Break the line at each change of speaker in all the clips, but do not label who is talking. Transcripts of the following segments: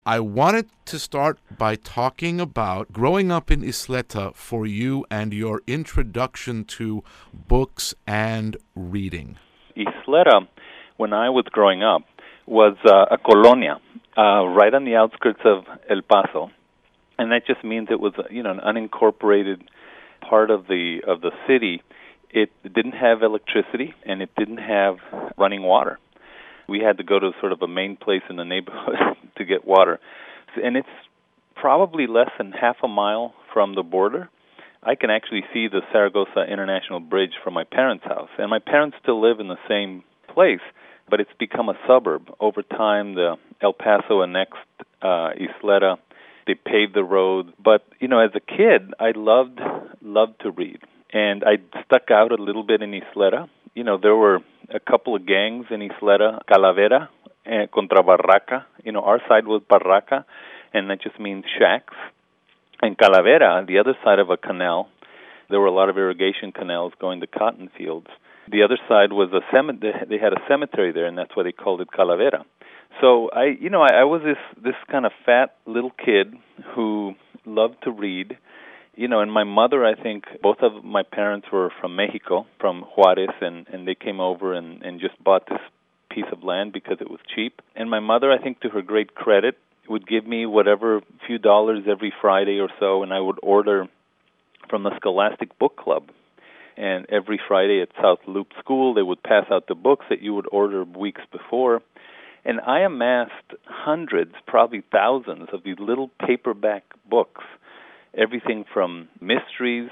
I wanted to start by talking about growing up in Isleta for you and your introduction to books and reading.
Isleta, when I was growing up, was a colonia right on the outskirts of El Paso, and that just means it was an unincorporated part of the city. It didn't have electricity and it didn't have running water. We had to go to sort of a main place in the neighborhood to get water, and it's probably less than half a mile from the border. I can actually see the Zaragoza International Bridge from my parents' house, and my parents still live in the same place, but it's become a suburb. Over time, the El Paso annexed Isleta. They paved the road, but as a kid, I loved to read, and I stuck out a little bit in Isleta. There were a couple of gangs in Isleta, Calavera contra Barraca. Our side was Barraca, and that just means shacks. And Calavera, the other side of a canal, there were a lot of irrigation canals going to cotton fields. The other side was a cemetery. They had a cemetery there, and that's why they called it Calavera. So I was this kind of fat little kid who loved to read. And my mother, I think, both of my parents were from Mexico, from Juarez, and they came over and just bought this piece of land because it was cheap. And my mother, I think, to her great credit, would give me whatever few dollars every Friday or so, and I would order from the Scholastic Book Club. And every Friday at South Loop School, they would pass out the books that you would order weeks before. And I amassed hundreds, probably thousands, of these little paperback books, everything from mysteries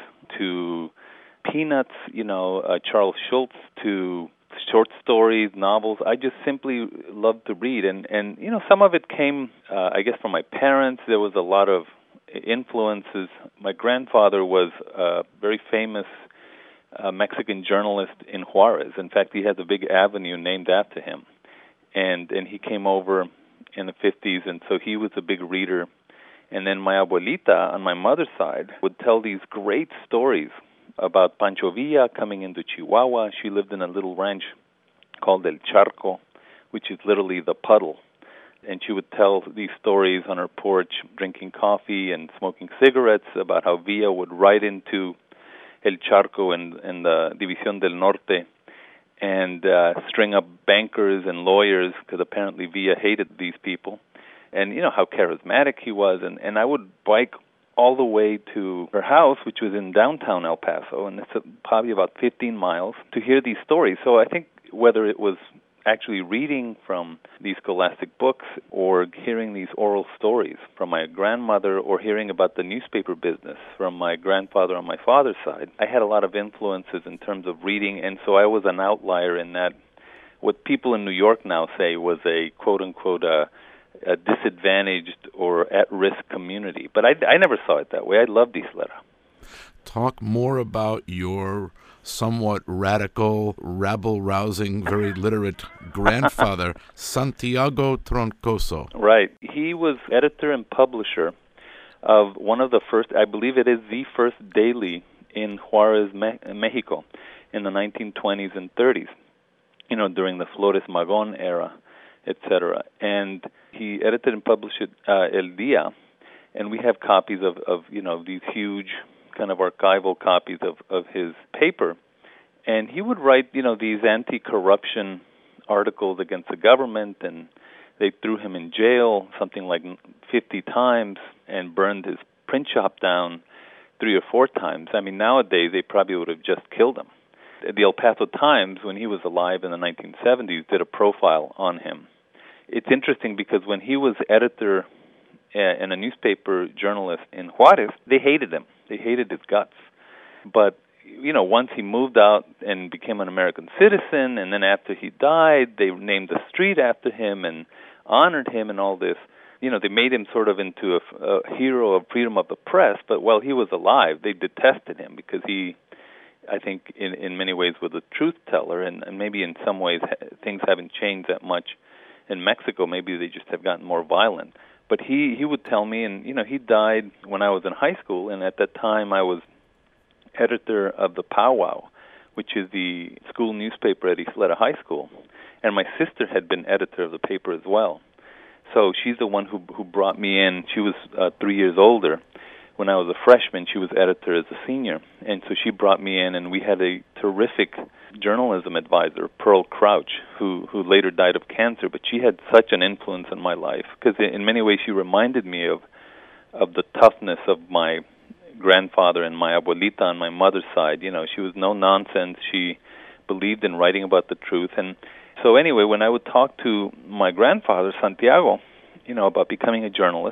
to Peanuts, Charles Schulz, to short stories, novels. I just simply loved to read. And some of it came, I guess, from my parents. There was a lot of influences. My grandfather was a very famous Mexican journalist in Juarez. In fact, he has a big avenue named after him. And he came over in the 50s, and so he was a big reader. And then my abuelita, on my mother's side, would tell these great stories about Pancho Villa coming into Chihuahua. She lived in a little ranch called El Charco, which is literally the puddle. And she would tell these stories on her porch, drinking coffee and smoking cigarettes, about how Villa would ride into El Charco and the División del Norte and string up bankers and lawyers, because apparently Villa hated these people, and how charismatic he was. And I would bike all the way to her house, which was in downtown El Paso, and it's probably about 15 miles, to hear these stories. So I think whether it was actually reading from these scholastic books or hearing these oral stories from my grandmother or hearing about the newspaper business from my grandfather on my father's side, I had a lot of influences in terms of reading, and so I was an outlier in that what people in New York now say was a quote-unquote a disadvantaged or at-risk community. But I never saw it that way. I loved Isleta.
Talk more about your somewhat radical, rabble-rousing, very literate grandfather, Santiago Troncoso.
Right. He was editor and publisher of one of the first, I believe it is the first daily in Juarez, Mexico, in the 1920s and 30s, during the Flores Magón era, etc. And he edited and published El Día, and we have copies of these huge kind of archival copies of his paper. And he would write, these anti-corruption articles against the government, and they threw him in jail something like 50 times and burned his print shop down 3 or 4 times. I mean, nowadays they probably would have just killed him. The El Paso Times, when he was alive in the 1970s, did a profile on him. It's interesting because when he was editor and a newspaper journalist in Juarez, they hated him. They hated his guts. But, once he moved out and became an American citizen, and then after he died, they named a street after him and honored him and all this. They made him sort of into a hero of freedom of the press, but while he was alive, they detested him because he, I think, in many ways was a truth teller, and maybe in some ways things haven't changed that much in Mexico. Maybe they just have gotten more violent. But he would tell me, and he died when I was in high school, and at that time I was editor of the Powwow, which is the school newspaper at Isleta High School, and my sister had been editor of the paper as well. So she's the one who brought me in. She was 3 years older. When I was a freshman, she was editor as a senior. And so she brought me in, and we had a terrific journalism advisor, Pearl Crouch, who later died of cancer. But she had such an influence in my life because in many ways she reminded me of the toughness of my grandfather and my abuelita on my mother's side. You know, she was no nonsense. She believed in writing about the truth. And so anyway, when I would talk to my grandfather, Santiago, you know, about becoming a journalist,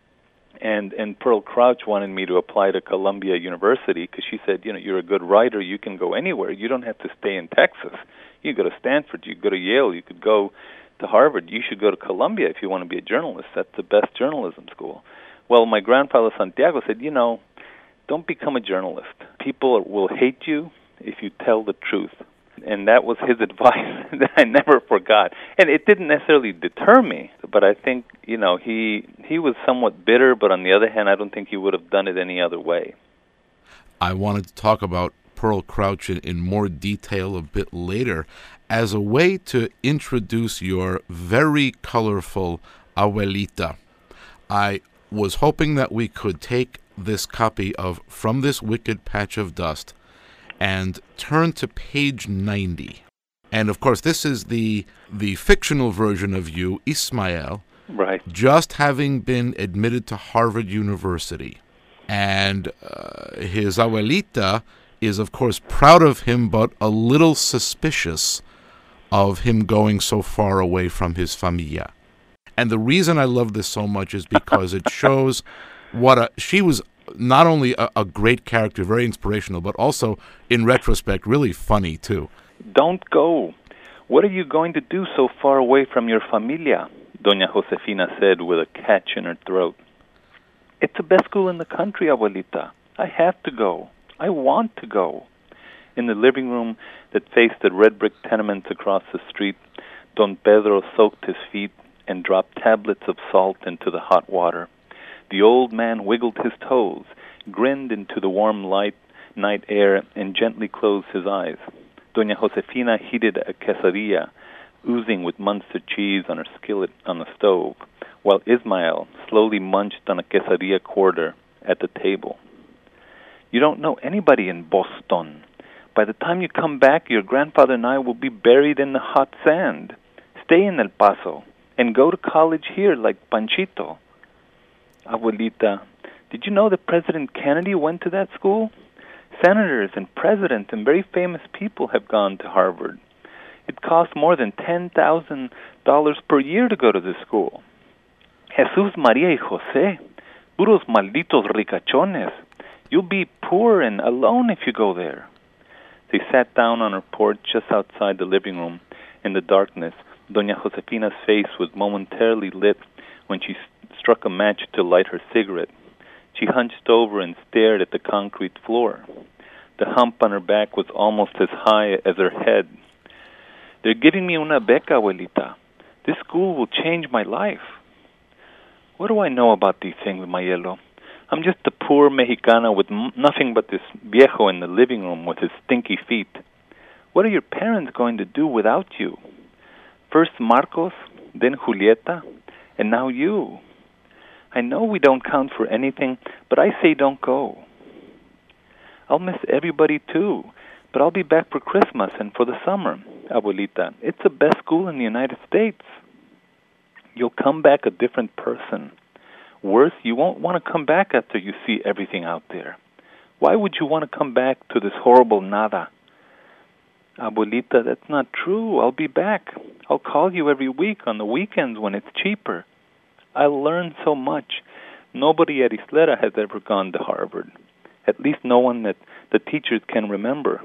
and Pearl Crouch wanted me to apply to Columbia University because she said, you know, you're a good writer, you can go anywhere. You don't have to stay in Texas. You go to Stanford, you go to Yale, you could go to Harvard. You should go to Columbia if you want to be a journalist. That's the best journalism school. Well, my grandfather Santiago said, you know, don't become a journalist. People will hate you if you tell the truth. And that was his advice that I never forgot. And it didn't necessarily deter me, but I think, you know, he was somewhat bitter, but on the other hand, I don't think he would have done it any other way.
I wanted to talk about Pearl Crouch in more detail a bit later as a way to introduce your very colorful abuelita. I was hoping that we could take this copy of From This Wicked Patch of Dust and turn to page 90. And of course, this is the fictional version of you, Ismael,
right,
just having been admitted to Harvard University. And his abuelita is, of course, proud of him, but a little suspicious of him going so far away from his familia. And the reason I love this so much is because it shows she was not only a great character, very inspirational, but also, in retrospect, really funny, too.
Don't go. What are you going to do so far away from your familia? Doña Josefina said with a catch in her throat. It's the best school in the country, abuelita. I have to go. I want to go. In the living room that faced the red brick tenements across the street, Don Pedro soaked his feet and dropped tablets of salt into the hot water. The old man wiggled his toes, grinned into the warm night air, and gently closed his eyes. Doña Josefina heated a quesadilla, oozing with Munster cheese on her skillet on the stove, while Ismael slowly munched on a quesadilla quarter at the table. You don't know anybody in Boston. By the time you come back, your grandfather and I will be buried in the hot sand. Stay in El Paso and go to college here like Panchito. Abuelita, did you know that President Kennedy went to that school? Senators and presidents and very famous people have gone to Harvard. It costs more than $10,000 per year to go to this school. Jesús, María y José, puros malditos ricachones. You'll be poor and alone if you go there. They sat down on her porch just outside the living room. In the darkness, Doña Josefina's face was momentarily lit when she struck a match to light her cigarette. She hunched over and stared at the concrete floor. The hump on her back was almost as high as her head. They're giving me una beca, abuelita. This school will change my life. What do I know about these things, Mayelo? I'm just a poor Mexicana with nothing but this viejo in the living room with his stinky feet. What are your parents going to do without you? First Marcos, then Julieta, and now you. I know we don't count for anything, but I say don't go. I'll miss everybody too, but I'll be back for Christmas and for the summer, abuelita. It's the best school in the United States. You'll come back a different person. Worse, you won't want to come back after you see everything out there. Why would you want to come back to this horrible nada? Abuelita, that's not true. I'll be back. I'll call you every week on the weekends when it's cheaper. I'll learn so much. Nobody at Isleta has ever gone to Harvard. At least no one that the teachers can remember.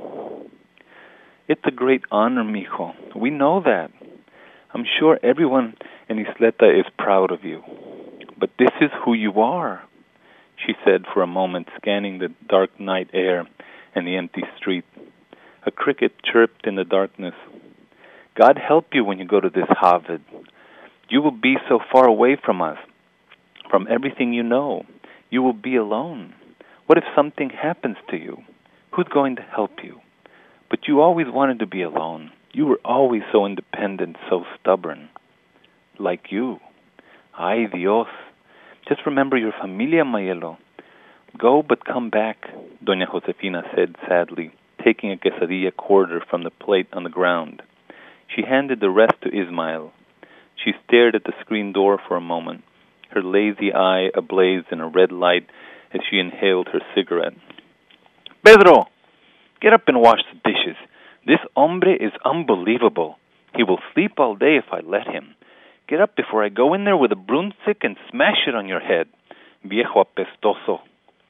It's a great honor, mijo. We know that. I'm sure everyone in Isleta is proud of you. But this is who you are, she said for a moment, scanning the dark night air and the empty street. A cricket chirped in the darkness. God help you when you go to this Harvard. You will be so far away from us, from everything you know. You will be alone. What if something happens to you? Who's going to help you? But you always wanted to be alone. You were always so independent, so stubborn. Like you. Ay Dios. Just remember your familia, Mayelo. Go, but come back, Doña Josefina said sadly, taking a quesadilla quarter from the plate on the ground. She handed the rest to Ismael. She stared at the screen door for a moment, her lazy eye ablaze in a red light as she inhaled her cigarette. Pedro, get up and wash the dishes. This hombre is unbelievable. He will sleep all day if I let him. Get up before I go in there with a broomstick and smash it on your head. Viejo apestoso.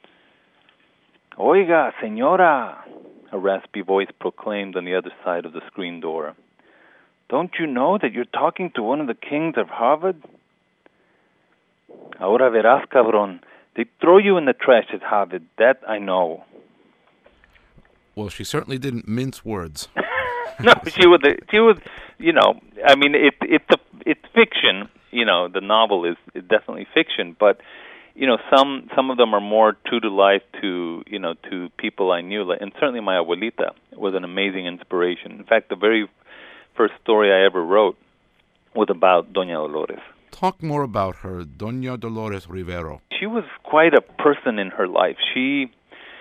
Oiga, señora, a raspy voice proclaimed on the other side of the screen door. Don't you know that you're talking to one of the kings of Harvard? Ahora verás, cabrón. They throw you in the trash at Harvard. That I know.
Well, she certainly didn't mince words.
No, she was. You know, I mean, it's fiction. You know, the novel is definitely fiction, but you know, some of them are more true to life to people I knew, and certainly my abuelita was an amazing inspiration. In fact, the very first story I ever wrote was about Doña Dolores.
Talk more about her, Doña Dolores Rivero.
She was quite a person in her life. She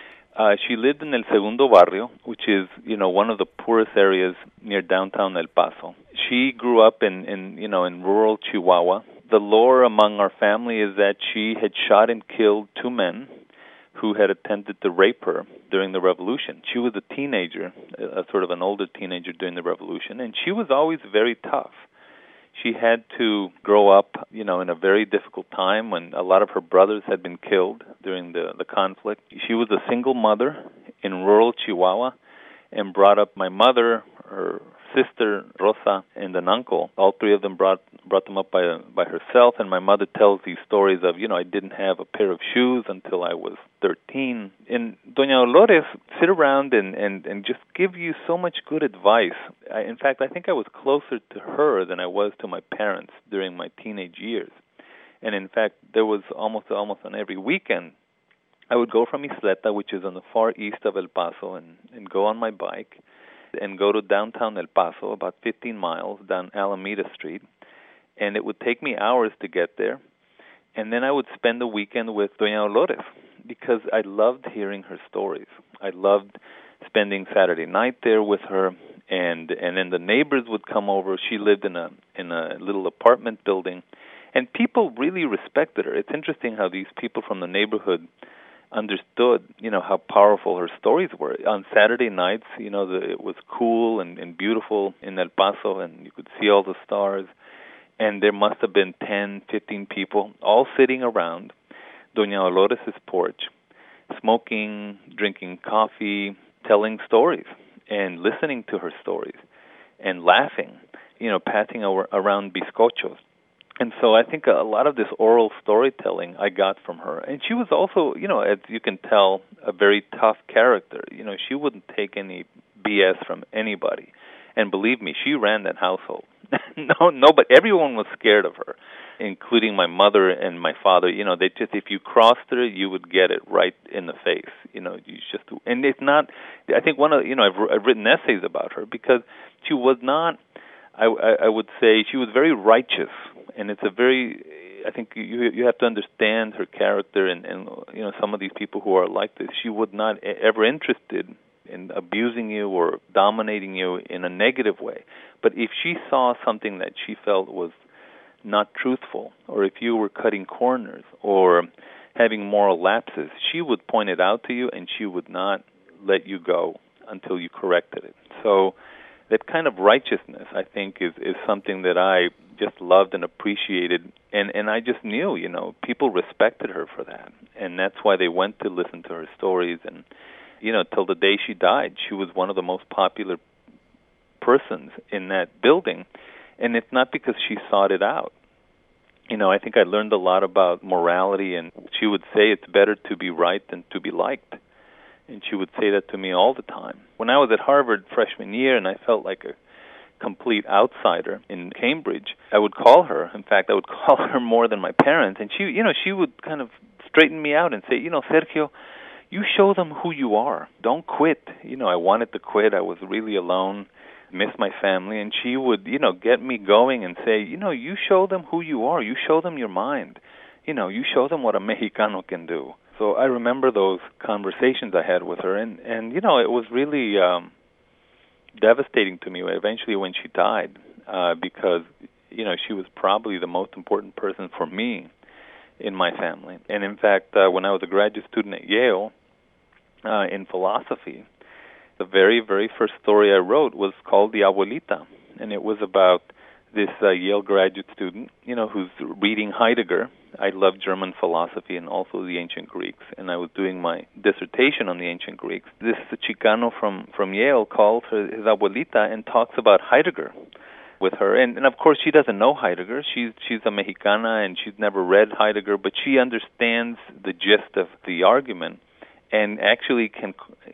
lived in El Segundo Barrio, which is, you know, one of the poorest areas near downtown El Paso. She grew up in rural Chihuahua. The lore among our family is that she had shot and killed two men who had attempted to rape her during the Revolution. She was a teenager, a sort of an older teenager during the Revolution, and she was always very tough. She had to grow up, you know, in a very difficult time when a lot of her brothers had been killed during the conflict. She was a single mother in rural Chihuahua and brought up my mother, her sister Rosa, and an uncle. All three of them brought them up by herself, and my mother tells these stories of, you know, I didn't have a pair of shoes until I was 13. And Doña Dolores sit around and just give you so much good advice. In fact, I think I was closer to her than I was to my parents during my teenage years. And in fact, there was almost on every weekend, I would go from Isleta, which is on the far east of El Paso, and go on my bike and go to downtown El Paso, about 15 miles down Alameda Street. And it would take me hours to get there. And then I would spend the weekend with Doña Dolores because I loved hearing her stories. I loved spending Saturday night there with her, and then the neighbors would come over. She lived in a little apartment building, and people really respected her. It's interesting how these people from the neighborhood understood, you know, how powerful her stories were. On Saturday nights, you know, it was cool and beautiful in El Paso, and you could see all the stars. And there must have been 10, 15 people all sitting around Doña Dolores' porch, smoking, drinking coffee, telling stories, and listening to her stories, and laughing, you know, passing around bizcochos. And so I think a lot of this oral storytelling I got from her. And she was also, you know, as you can tell, a very tough character. You know, she wouldn't take any BS from anybody. And believe me, she ran that household. No, but everyone was scared of her, including my mother and my father. You know, they just, if you crossed her, you would get it right in the face. You know, you just, and it's not, I think I've written essays about her because she was not, I would say she was very righteous, and it's a very, I think you have to understand her character, and you know, some of these people who are like this, she was not ever interested in abusing you or dominating you in a negative way. But if she saw something that she felt was not truthful, or if you were cutting corners or having moral lapses, she would point it out to you, and she would not let you go until you corrected it. So that kind of righteousness, I think, is something that I just loved and appreciated, and I just knew, you know, people respected her for that, and that's why they went to listen to her stories. And you know, till the day she died, she was one of the most popular persons in that building, and it's not because she sought it out. You know, I think I learned a lot about morality, and she would say it's better to be right than to be liked, and she would say that to me all the time. When I was at Harvard freshman year and I felt like a complete outsider in Cambridge, I would call her. In fact, I would call her more than my parents, and she would kind of straighten me out and say, you know, Sergio, you show them who you are. Don't quit. You know, I wanted to quit. I was really alone. miss my family, and she would, get me going and say, you show them who you are, you show them your mind, you show them what a Mexicano can do. So I remember those conversations I had with her, and it was really devastating to me eventually when she died, because, she was probably the most important person for me in my family. And in fact, when I was a graduate student at Yale in philosophy, the very, very first story I wrote was called The Abuelita, and it was about this Yale graduate student, who's reading Heidegger. I love German philosophy and also the ancient Greeks, and I was doing my dissertation on the ancient Greeks. This Chicano from Yale calls her his Abuelita and talks about Heidegger with her, and of course she doesn't know Heidegger. She's a Mexicana and she's never read Heidegger, but she understands the gist of the argument, and actually can,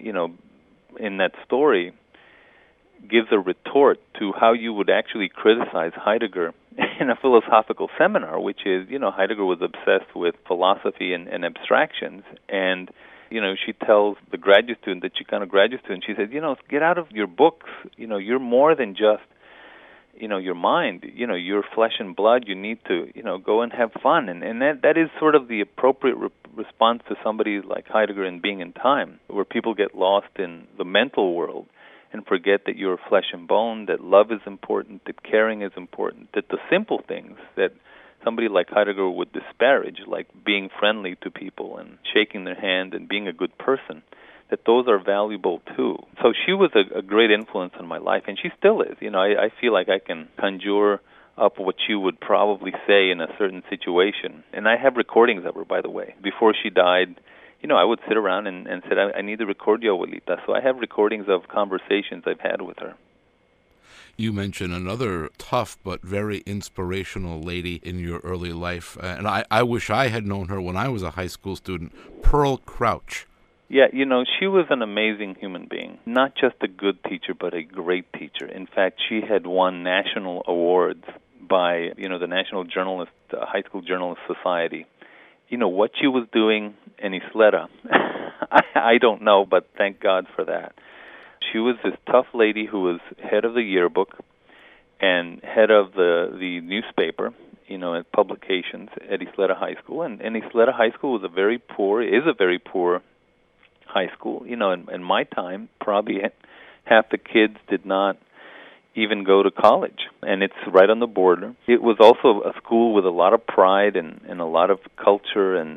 in that story, gives a retort to how you would actually criticize Heidegger in a philosophical seminar, which is, Heidegger was obsessed with philosophy and abstractions, and, she tells the graduate student, the Chicano graduate student, she says, get out of your books, you're more than just, your mind, you're flesh and blood, you need to, go and have fun, and that is sort of the appropriate response to somebody like Heidegger in Being and Time, where people get lost in the mental world and forget that you're flesh and bone, that love is important, that caring is important, that the simple things that somebody like Heidegger would disparage, like being friendly to people and shaking their hand and being a good person, that those are valuable too. So she was a great influence in my life, and she still is. I feel like I can conjure up what she would probably say in a certain situation. And I have recordings of her, by the way. Before she died, I would sit around and said, I need to record you, Abuelita. So I have recordings of conversations I've had with her.
You mentioned another tough but very inspirational lady in your early life, and I wish I had known her when I was a high school student, Pearl Crouch.
Yeah, she was an amazing human being. Not just a good teacher, but a great teacher. In fact, she had won national awards by, the National High School Journalist Society. What she was doing in Isleta, I don't know, but thank God for that. She was this tough lady who was head of the yearbook and head of the newspaper, at publications at Isleta High School. And Isleta High School is a very poor high school. In my time, probably half the kids did not even go to college, and it's right on the border. It was also a school with a lot of pride and a lot of culture, and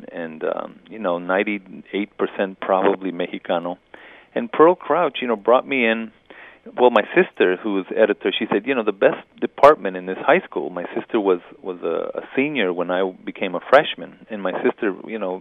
98% probably Mexicano. And Pearl Crouch, brought me in. Well, my sister, who was editor, she said, the best department in this high school. My sister was a senior when I became a freshman, and my sister,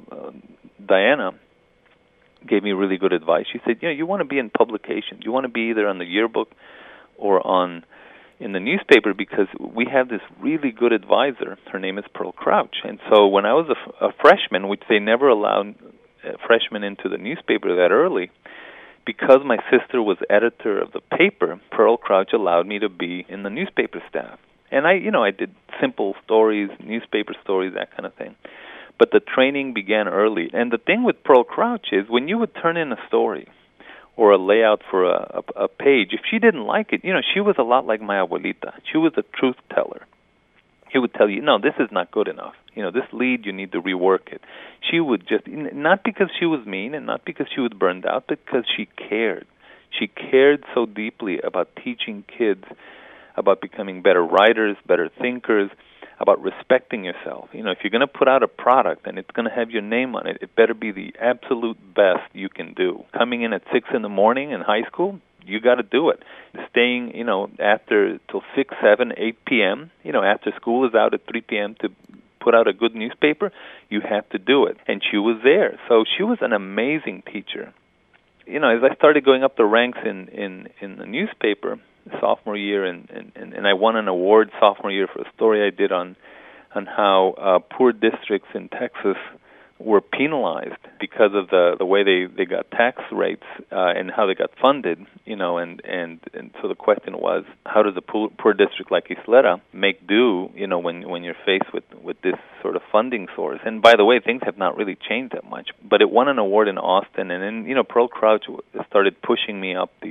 Diana, gave me really good advice. She said, you want to be in publications. You want to be either on the yearbook or in the newspaper, because we have this really good advisor. Her name is Pearl Crouch. And so when I was a freshman, which they never allowed freshmen into the newspaper that early, because my sister was editor of the paper, Pearl Crouch allowed me to be in the newspaper staff. And I did simple stories, newspaper stories, that kind of thing. But the training began early. And the thing with Pearl Crouch is when you would turn in a story or a layout for a page, if she didn't like it, she was a lot like my abuelita. She was a truth teller. She would tell you, no, this is not good enough. This lead, you need to rework it. She would just, not because she was mean and not because she was burned out, but because she cared. She cared so deeply about teaching kids, about becoming better writers, better thinkers, about respecting yourself. If you're going to put out a product and it's going to have your name on it, it better be the absolute best you can do. Coming in at 6 in the morning in high school, you got to do it. Staying, after till 6, 7, 8 p.m., after school is out at 3 p.m. to put out a good newspaper, you have to do it. And she was there. So she was an amazing teacher. As I started going up the ranks in the newspaper, sophomore year, and I won an award sophomore year for a story I did on how poor districts in Texas were penalized because of the way they got tax rates and how they got funded, and so the question was, how does a poor district like Isleta make do, when you're faced with this sort of funding source? And by the way, things have not really changed that much, but it won an award in Austin, and then Pearl Crouch started pushing me up the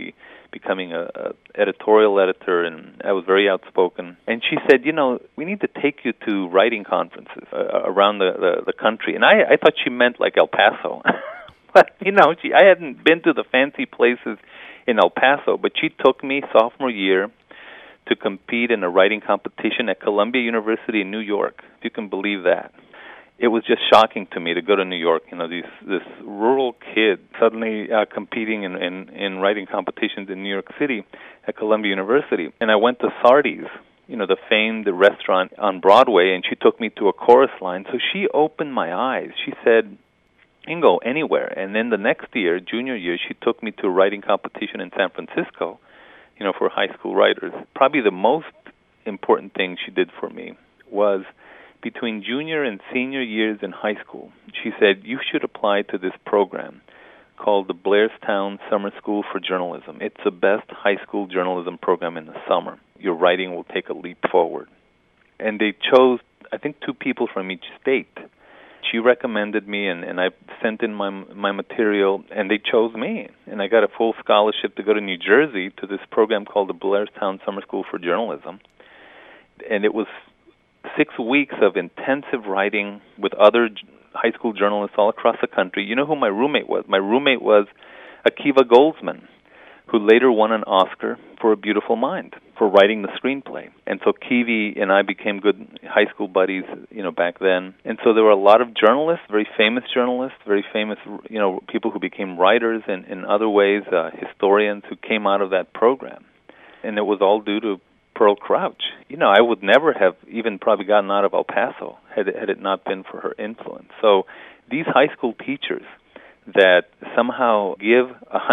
becoming a editorial editor, and I was very outspoken. And she said, we need to take you to writing conferences around the country. And I thought she meant like El Paso. But, I hadn't been to the fancy places in El Paso, but she took me sophomore year to compete in a writing competition at Columbia University in New York, if you can believe that. It was just shocking to me to go to New York, this rural kid suddenly competing in writing competitions in New York City at Columbia University. And I went to Sardi's, the famed restaurant on Broadway, and she took me to a chorus line. So she opened my eyes. She said, "You can go anywhere." And then the next year, junior year, she took me to a writing competition in San Francisco, for high school writers. Probably the most important thing she did for me was between junior and senior years in high school, she said, "You should apply to this program called the Blairstown Summer School for Journalism. It's the best high school journalism program in the summer. Your writing will take a leap forward." And they chose, I think, 2 people from each state. She recommended me, and I sent in my material, and they chose me. And I got a full scholarship to go to New Jersey to this program called the Blairstown Summer School for Journalism. And it was 6 weeks of intensive writing with other high school journalists all across the country. You know who my roommate was? My roommate was Akiva Goldsman, who later won an Oscar for A Beautiful Mind, for writing the screenplay. And so Kiwi and I became good high school buddies, back then. And so there were a lot of journalists, very famous, people who became writers and in other ways, historians who came out of that program. And it was all due to Pearl Crouch. I would never have even probably gotten out of El Paso had it not been for her influence. So these high school teachers that somehow give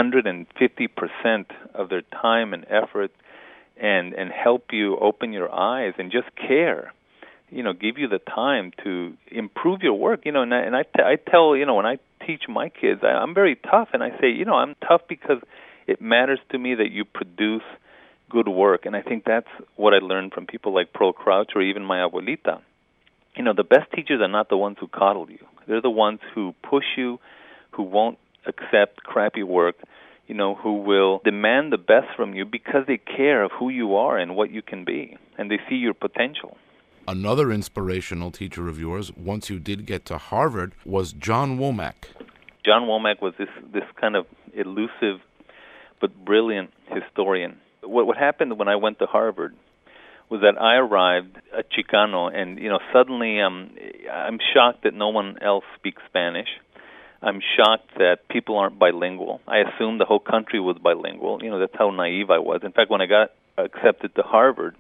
150% of their time and effort and help you open your eyes and just care, give you the time to improve your work, and I tell, when I teach my kids, I'm very tough, and I say, I'm tough because it matters to me that you produce good work, and I think that's what I learned from people like Pearl Crouch or even my abuelita. The best teachers are not the ones who coddle you. They're the ones who push you, who won't accept crappy work, who will demand the best from you because they care of who you are and what you can be, and they see your potential.
Another inspirational teacher of yours, once you did get to Harvard, was John Womack.
John Womack was this kind of elusive but brilliant historian. What happened when I went to Harvard was that I arrived at Chicano, and suddenly I'm shocked that no one else speaks Spanish. I'm shocked that people aren't bilingual. I assumed the whole country was bilingual. That's how naive I was. In fact, when I got accepted to Harvard,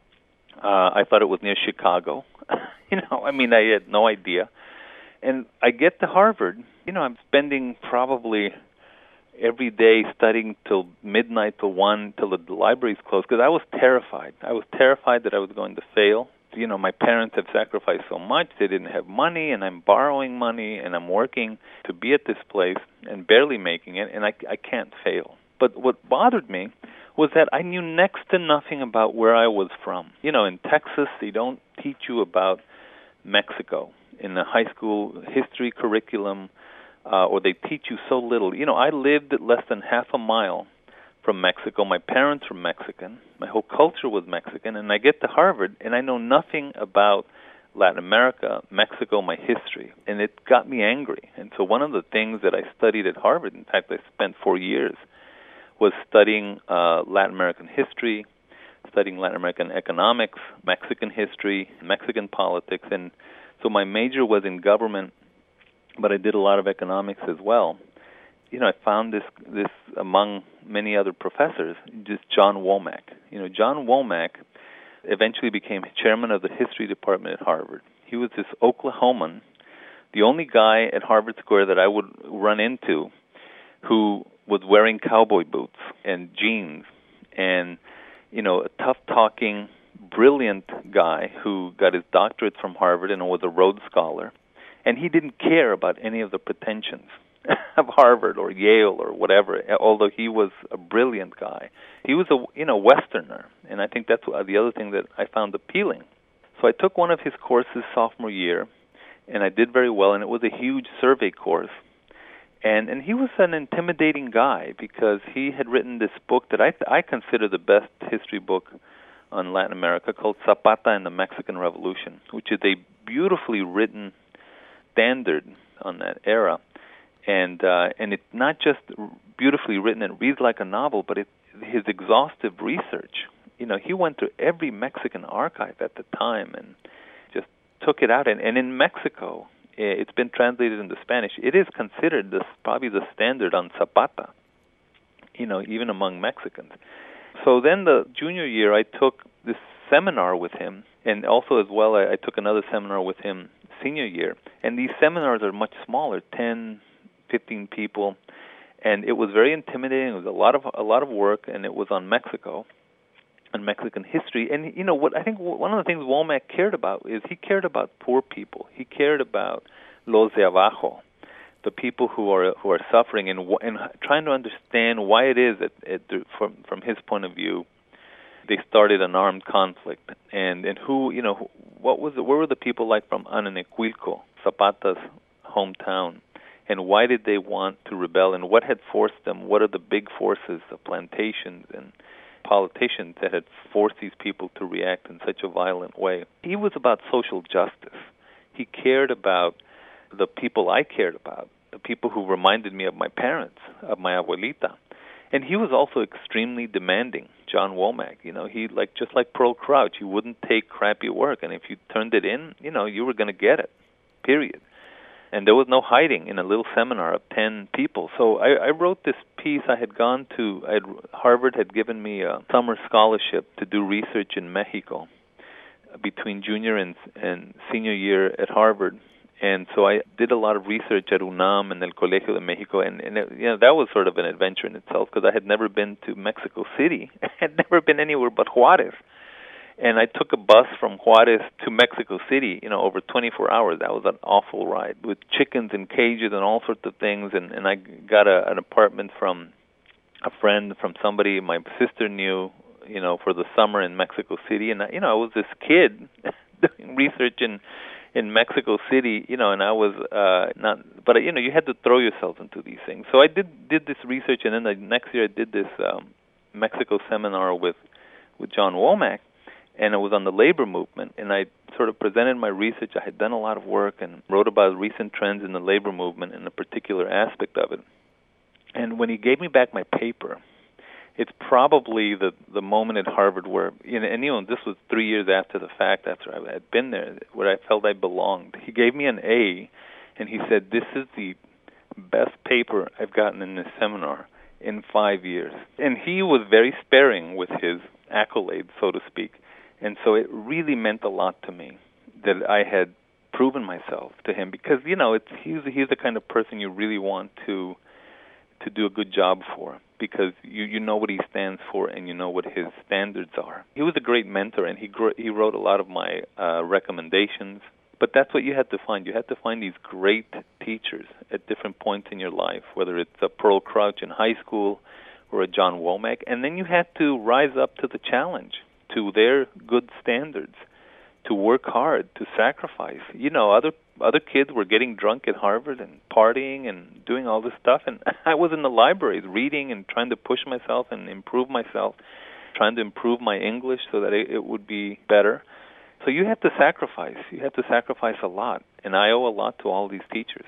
I thought it was near Chicago. I had no idea. And I get to Harvard, I'm spending probably every day studying till midnight, till 1, till the library's closed, because I was terrified. I was terrified that I was going to fail. My parents have sacrificed so much. They didn't have money, and I'm borrowing money, and I'm working to be at this place and barely making it, and I can't fail. But what bothered me was that I knew next to nothing about where I was from. In Texas, they don't teach you about Mexico in the high school history curriculum, or they teach you so little. I lived at less than half a mile from Mexico. My parents were Mexican. My whole culture was Mexican. And I get to Harvard, and I know nothing about Latin America, Mexico, my history. And it got me angry. And so one of the things that I studied at Harvard, in fact, I spent 4 years, was studying Latin American history, studying Latin American economics, Mexican history, Mexican politics. And so my major was in government, but I did a lot of economics as well. I found this among many other professors, just John Womack. John Womack eventually became chairman of the history department at Harvard. He was this Oklahoman, the only guy at Harvard Square that I would run into who was wearing cowboy boots and jeans, and a tough-talking, brilliant guy who got his doctorate from Harvard and was a Rhodes Scholar. And he didn't care about any of the pretensions of Harvard or Yale or whatever, although he was a brilliant guy. He was a Westerner, and I think that's the other thing that I found appealing. So I took one of his courses sophomore year, and I did very well, and it was a huge survey course. And he was an intimidating guy because he had written this book that I consider the best history book on Latin America, called Zapata and the Mexican Revolution, which is a beautifully written standard on that era. And it's not just beautifully written and reads like a novel, but his exhaustive research. He went to every Mexican archive at the time and just took it out. And in Mexico, it's been translated into Spanish. It is considered probably the standard on Zapata, even among Mexicans. So then the junior year, I took this seminar with him, and also as well, I took another seminar with him senior year. And these seminars are much smaller, 10, 15 people, and it was very intimidating. It was a lot of work, and it was on Mexico and Mexican history. And what I think one of the things Womack cared about is he cared about poor people. He cared about los de abajo, the people who are suffering, and trying to understand why it is that from his point of view they started an armed conflict, and who where were the people like from Ananequilco, Zapata's hometown, and why did they want to rebel, and what had forced them? What are the big forces, the plantations and politicians that had forced these people to react in such a violent way? He was about social justice. He cared about the people I cared about, the people who reminded me of my parents, of my abuelita. And he was also extremely demanding, John Womack. He just like Pearl Crouch, he wouldn't take crappy work, and if you turned it in, you were going to get it, period. And there was no hiding in a little seminar of 10 people. So I wrote this piece. Harvard had given me a summer scholarship to do research in Mexico between junior and senior year at Harvard. And so I did a lot of research at UNAM and El Colegio de Mexico, and that was sort of an adventure in itself, because I had never been to Mexico City. I had never been anywhere but Juarez. And I took a bus from Juarez to Mexico City, over 24 hours. That was an awful ride, with chickens and cages and all sorts of things. And I got an apartment from a friend, from somebody my sister knew, for the summer in Mexico City. And I was this kid doing research in Mexico City, and I was not. But you had to throw yourself into these things. So I did this research, and then the next year I did this Mexico seminar with John Womack. And it was on the labor movement, and I sort of presented my research. I had done a lot of work and wrote about recent trends in the labor movement and a particular aspect of it. And when he gave me back my paper, it's probably the moment at Harvard where, and this was 3 years after the fact, after I had been there, where I felt I belonged. He gave me an A, and he said, "This is the best paper I've gotten in this seminar in 5 years." And he was very sparing with his accolades, so to speak. And so it really meant a lot to me that I had proven myself to him, because he's the kind of person you really want to do a good job for, because you know what he stands for and you know what his standards are. He was a great mentor, and he wrote a lot of my recommendations. But that's what you had to find. You had to find these great teachers at different points in your life, whether it's a Pearl Crouch in high school or a John Womack, and then you had to rise up to the challenge, to their good standards, to work hard, to sacrifice. Other kids were getting drunk at Harvard and partying and doing all this stuff, and I was in the libraries reading and trying to push myself and improve myself, trying to improve my English so that it would be better. So you have to sacrifice. You have to sacrifice a lot, and I owe a lot to all these teachers.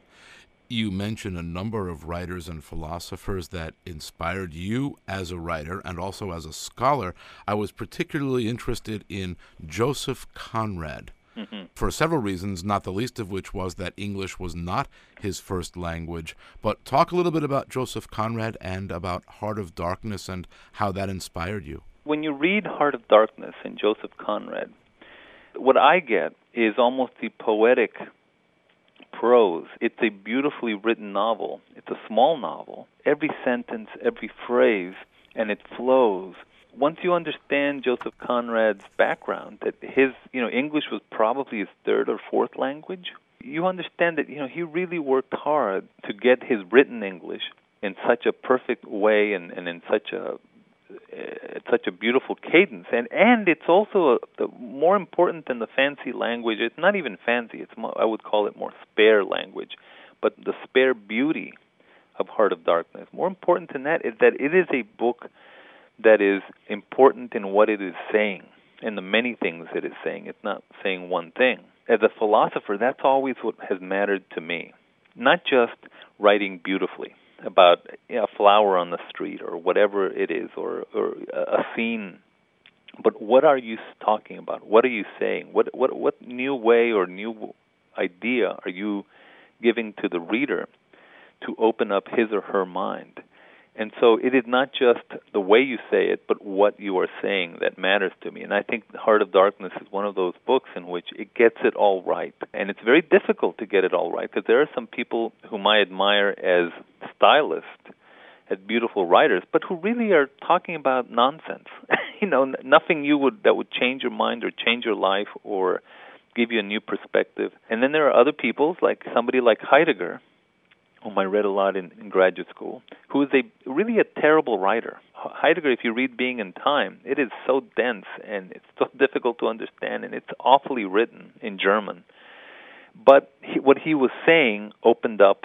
You mentioned a number of writers and philosophers that inspired you as a writer and also as a scholar. I was particularly interested in Joseph Conrad for several reasons, not the least of which was that English was not his first language. But talk a little bit about Joseph Conrad and about Heart of Darkness and how that inspired you.
When you read Heart of Darkness and Joseph Conrad, what I get is almost the poetic prose. It's a beautifully written novel. It's a small novel. Every sentence, every phrase, and it flows. Once you understand Joseph Conrad's background, that his, English was probably his third or fourth language, you understand that, he really worked hard to get his written English in such a perfect way and in such a beautiful cadence, and it's also more important than the fancy language. It's not even fancy. It's more, I would call it more spare language, but the spare beauty of Heart of Darkness. More important than that is that it is a book that is important in what it is saying and the many things it is saying. It's not saying one thing. As a philosopher, that's always what has mattered to me. Not just writing beautifully about a flower on the street or whatever it is, or a scene, but what are you talking about? What are you saying? What new way or new idea are you giving to the reader to open up his or her mind? And so it is not just the way you say it, but what you are saying that matters to me. And I think Heart of Darkness is one of those books in which it gets it all right. And it's very difficult to get it all right, because there are some people whom I admire as stylists, as beautiful writers, but who really are talking about nonsense. Nothing that would change your mind or change your life or give you a new perspective. And then there are other people, like somebody like Heidegger, whom I read a lot in graduate school, who is really a terrible writer. Heidegger, if you read Being and Time, it is so dense and it's so difficult to understand, and it's awfully written in German. But what he was saying opened up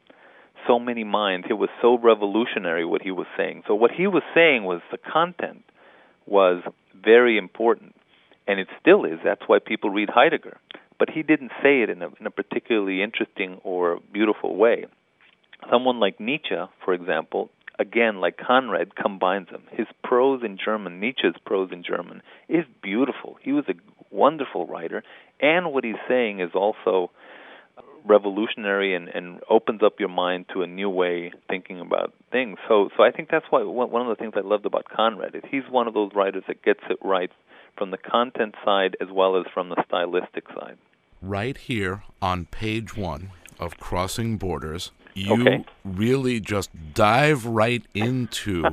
so many minds. It was so revolutionary what he was saying. So what he was saying was the content was very important, and it still is. That's why people read Heidegger. But he didn't say it in a particularly interesting or beautiful way. Someone like Nietzsche, for example, again, like Conrad, combines them. His prose in German, Nietzsche's prose in German, is beautiful. He was a wonderful writer, and what he's saying is also revolutionary and opens up your mind to a new way of thinking about things. So I think that's why one of the things I loved about Conrad is he's one of those writers that gets it right from the content side as well as from the stylistic side.
Right here on page 1 of Crossing Borders, you really just dive right into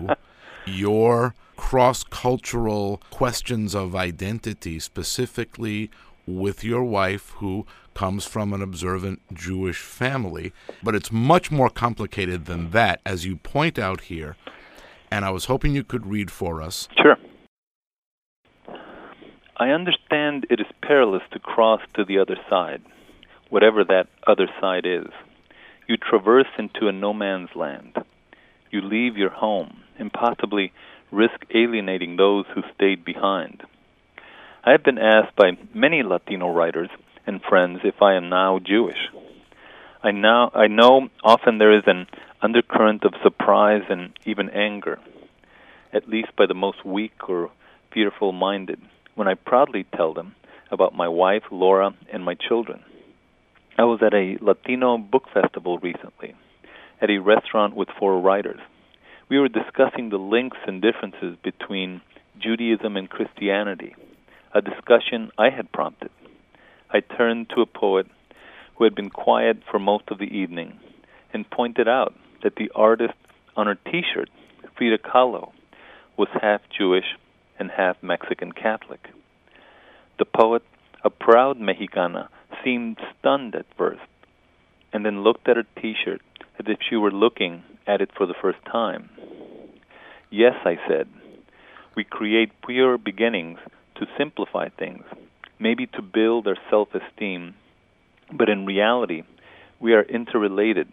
your cross-cultural questions of identity, specifically with your wife, who comes from an observant Jewish family. But it's much more complicated than that, as you point out here. And I was hoping you could read for us.
Sure. I understand it is perilous to cross to the other side, whatever that other side is. You traverse into a no-man's land. You leave your home and possibly risk alienating those who stayed behind. I have been asked by many Latino writers and friends if I am now Jewish. I know often there is an undercurrent of surprise and even anger, at least by the most weak or fearful-minded, when I proudly tell them about my wife, Laura, and my children. I was at a Latino book festival recently, at a restaurant with 4 writers. We were discussing the links and differences between Judaism and Christianity, a discussion I had prompted. I turned to a poet who had been quiet for most of the evening and pointed out that the artist on her T-shirt, Frida Kahlo, was half Jewish and half Mexican Catholic. The poet, a proud Mexicana, seemed stunned at first, and then looked at her T-shirt as if she were looking at it for the first time. Yes, I said, we create pure beginnings to simplify things, maybe to build our self-esteem, but in reality, we are interrelated,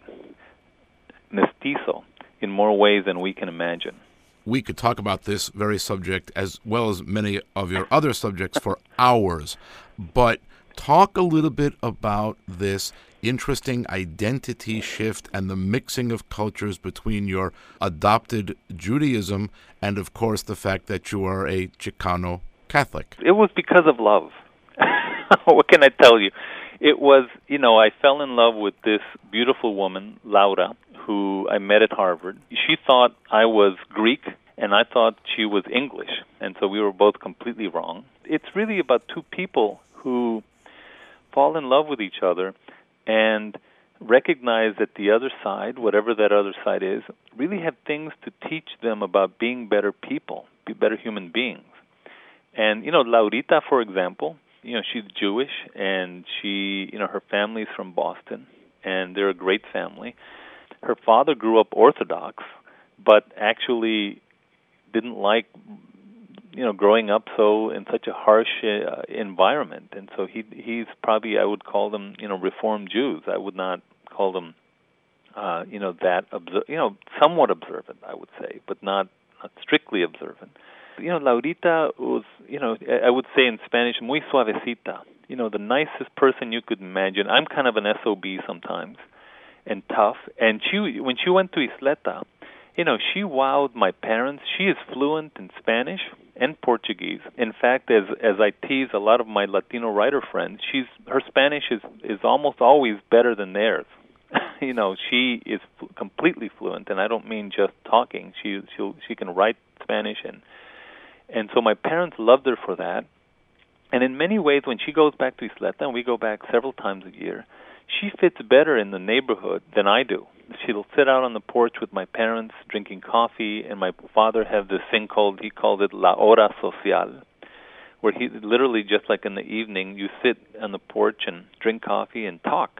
mestizo, in more ways than we can imagine.
We could talk about this very subject as well as many of your other subjects for hours, but talk a little bit about this interesting identity shift and the mixing of cultures between your adopted Judaism and, of course, the fact that you are a Chicano Catholic.
It was because of love. What can I tell you? It was, I fell in love with this beautiful woman, Laura, who I met at Harvard. She thought I was Greek, and I thought she was English, and so we were both completely wrong. It's really about 2 people who fall in love with each other and recognize that the other side, whatever that other side is, really have things to teach them about being better people, be better human beings. And, Laurita, for example, she's Jewish, and she, her family's from Boston, and they're a great family. Her father grew up Orthodox, but actually didn't like, growing up in such a harsh environment. And so he's probably, I would call them, Reformed Jews. I would not call them somewhat observant, I would say, but not strictly observant. Laurita was, I would say in Spanish, muy suavecita. The nicest person you could imagine. I'm kind of an SOB sometimes, and tough. And when she went to Isleta, she wowed my parents. She is fluent in Spanish and Portuguese. In fact, as I tease a lot of my Latino writer friends, her Spanish is almost always better than theirs. She is completely fluent, and I don't mean just talking. She can write Spanish, and so my parents loved her for that. And in many ways, when she goes back to Isleta, and we go back several times a year, she fits better in the neighborhood than I do. She'll sit out on the porch with my parents drinking coffee, and my father have this thing he called it La Hora Social, where he literally, just like in the evening, you sit on the porch and drink coffee and talk.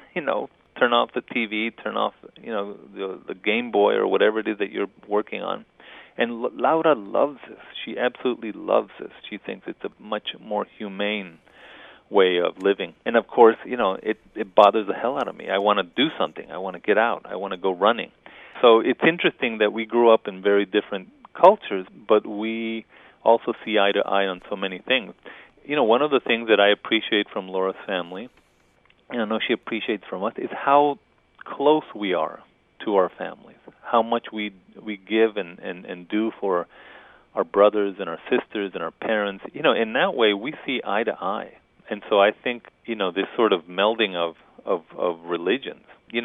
Turn off the TV, turn off the Game Boy or whatever it is that you're working on. And Laura loves this. She absolutely loves this. She thinks it's a much more humane way of living. And of course, it bothers the hell out of me. I want to do something. I want to get out. I want to go running. So it's interesting that we grew up in very different cultures, but we also see eye to eye on so many things. One of the things that I appreciate from Laura's family, and I know she appreciates from us, is how close we are to our families, how much we give and do for our brothers and our sisters and our parents. In that way, we see eye to eye. And so I think, this sort of melding of religions.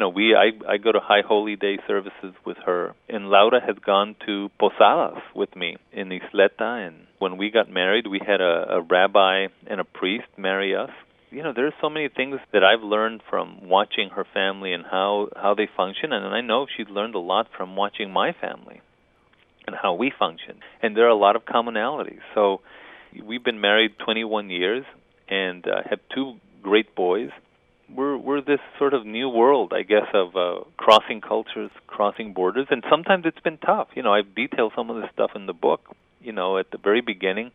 I go to High Holy Day services with her, and Laura has gone to posadas with me in Isleta, and when we got married, we had a rabbi and a priest marry us. There are so many things that I've learned from watching her family and how they function, and I know she's learned a lot from watching my family and how we function. And there are a lot of commonalities. So we've been married 21 years and have two great boys. We're this sort of new world, I guess, of crossing cultures, crossing borders, and sometimes it's been tough. I've detailed some of this stuff in the book. At the very beginning,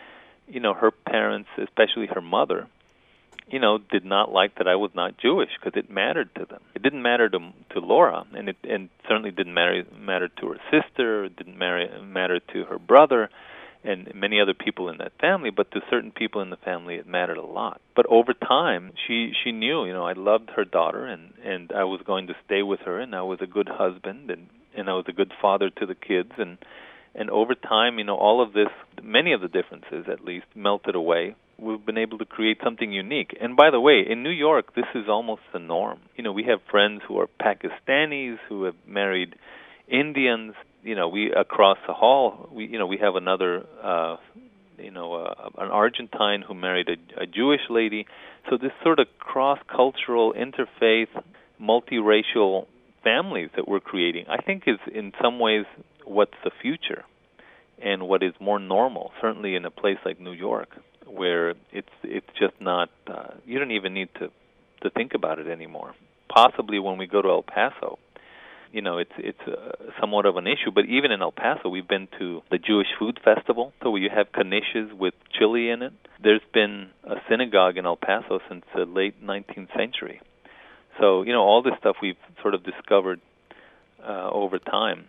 her parents, especially her mother, did not like that I was not Jewish because it mattered to them. It didn't matter to Laura, and certainly didn't matter to her sister. It didn't matter to her brother, and many other people in that family. But to certain people in the family, it mattered a lot. But over time, she knew, I loved her daughter, and I was going to stay with her, and I was a good husband, and I was a good father to the kids, and over time, all of this, many of the differences at least, melted away. We've been able to create something unique. And by the way, in New York, this is almost the norm. We have friends who are Pakistanis, who have married Indians. We across the hall, we have another, an Argentine who married a Jewish lady. So this sort of cross-cultural, interfaith, multiracial families that we're creating, I think is in some ways what's the future and what is more normal, certainly in a place like New York, where it's just not, you don't even need to think about it anymore. Possibly when we go to El Paso, it's somewhat of an issue. But even in El Paso, we've been to the Jewish Food Festival, so you have knishes with chili in it. There's been a synagogue in El Paso since the late 19th century. So, all this stuff we've sort of discovered over time.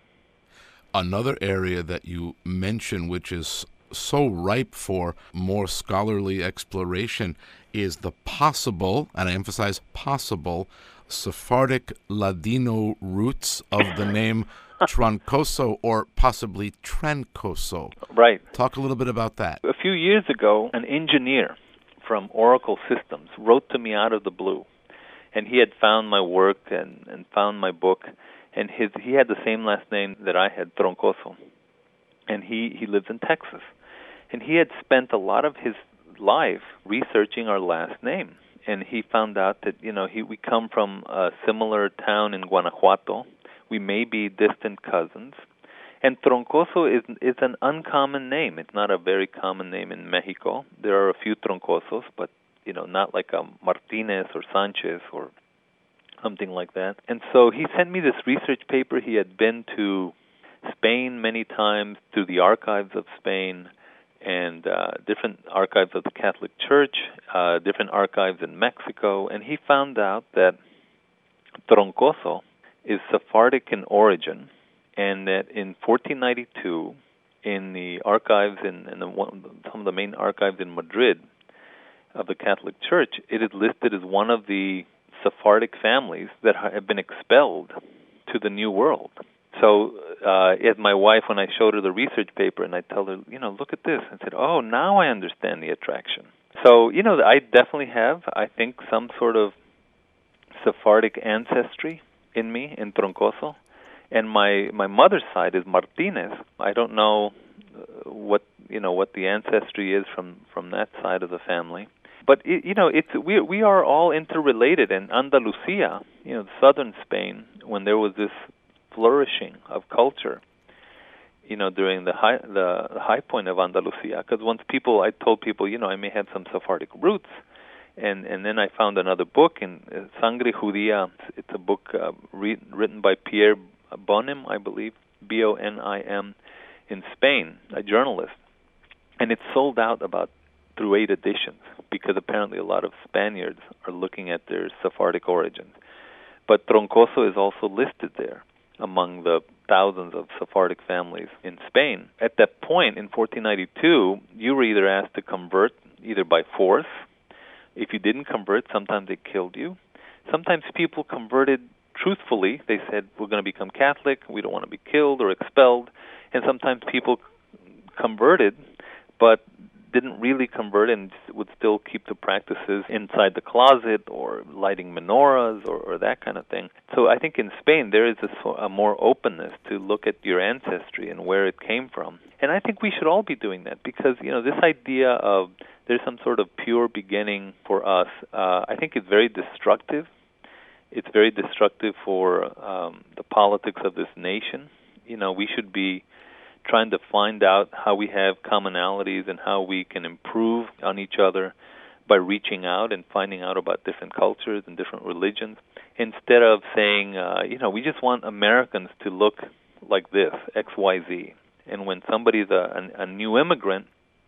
Another area that you mention, which is so ripe for more scholarly exploration, is the possible, and I emphasize possible, Sephardic Ladino roots of the name Troncoso, or possibly Trancoso.
Right.
Talk a little bit about that.
A few years ago, an engineer from Oracle Systems wrote to me out of the blue, and he had found my work and found my book, and he had the same last name that I had, Troncoso, and he lives in Texas. And he had spent a lot of his life researching our last name, and he found out that we come from a similar town in Guanajuato. We may be distant cousins, and Troncoso is an uncommon name. It's not a very common name in Mexico. There are a few Troncosos, but not like a Martinez or Sanchez or something like that. And so he sent me this research paper. He had been to Spain many times, through the archives of Spain, and different archives of the Catholic Church, different archives in Mexico, and he found out that Troncoso is Sephardic in origin, and that in 1492, in the archives some of the main archives in Madrid of the Catholic Church, it is listed as one of the Sephardic families that have been expelled to the New World. So, as my wife, when I showed her the research paper, and I tell her, look at this, and said, oh, now I understand the attraction. So, I definitely have, I think, some sort of Sephardic ancestry in me, in Troncoso. And my mother's side is Martinez. I don't know what the ancestry is from that side of the family. But we are all interrelated. And Andalusia, southern Spain, when there was this flourishing of culture, during the high point of Andalusia. Because I told people, I may have some Sephardic roots, and then I found another book in Sangre Judía. It's a book written by Pierre Bonim, I believe, Bonim, in Spain, a journalist, and it's sold out through 8 editions because apparently a lot of Spaniards are looking at their Sephardic origins. But Troncoso is also listed there among the thousands of Sephardic families in Spain. At that point, in 1492, you were either asked to convert either by force. If you didn't convert, sometimes they killed you. Sometimes people converted truthfully. They said, we're going to become Catholic, we don't want to be killed or expelled. And sometimes people converted, but didn't really convert and would still keep the practices inside the closet or lighting menorahs or that kind of thing. So I think in Spain there is a more openness to look at your ancestry and where it came from. And I think we should all be doing that because, this idea of there's some sort of pure beginning for us, I think it's very destructive. It's very destructive for the politics of this nation. We should be trying to find out how we have commonalities and how we can improve on each other by reaching out and finding out about different cultures and different religions, instead of saying, we just want Americans to look like this, X, Y, Z. And when somebody's a new immigrant,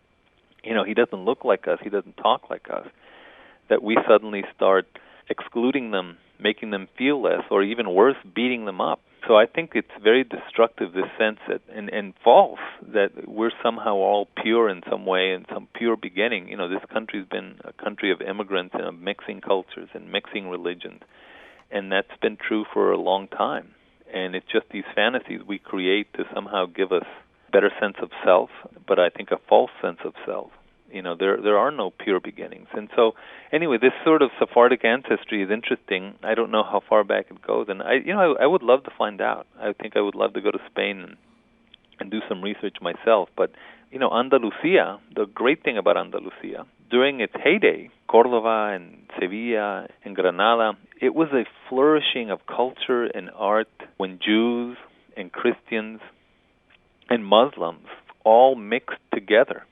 he doesn't look like us, he doesn't talk like us, that we suddenly start excluding them, making them feel less, or even worse, beating them up. So I think it's very destructive, this sense that, and false, that we're somehow all pure in some way, in some pure beginning. This country's been a country of immigrants and of mixing cultures and mixing religions, and that's been true for a long time. And it's just these fantasies we create to somehow give us a better sense of self, but I think a false sense of self. There are no pure beginnings. And so, anyway, this sort of Sephardic ancestry is interesting. I don't know how far back it goes, and I would love to find out. I think I would love to go to Spain and do some research myself. But, Andalusia, the great thing about Andalusia, during its heyday, Córdoba and Sevilla and Granada, it was a flourishing of culture and art when Jews and Christians and Muslims all mixed together,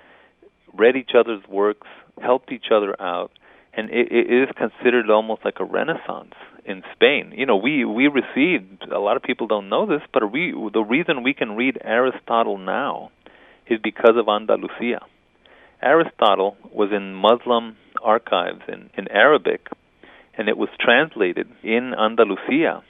read each other's works, helped each other out, and it is considered almost like a renaissance in Spain. We received, a lot of people don't know this, but the reason we can read Aristotle now is because of Andalusia. Aristotle was in Muslim archives in Arabic, and it was translated in Andalusia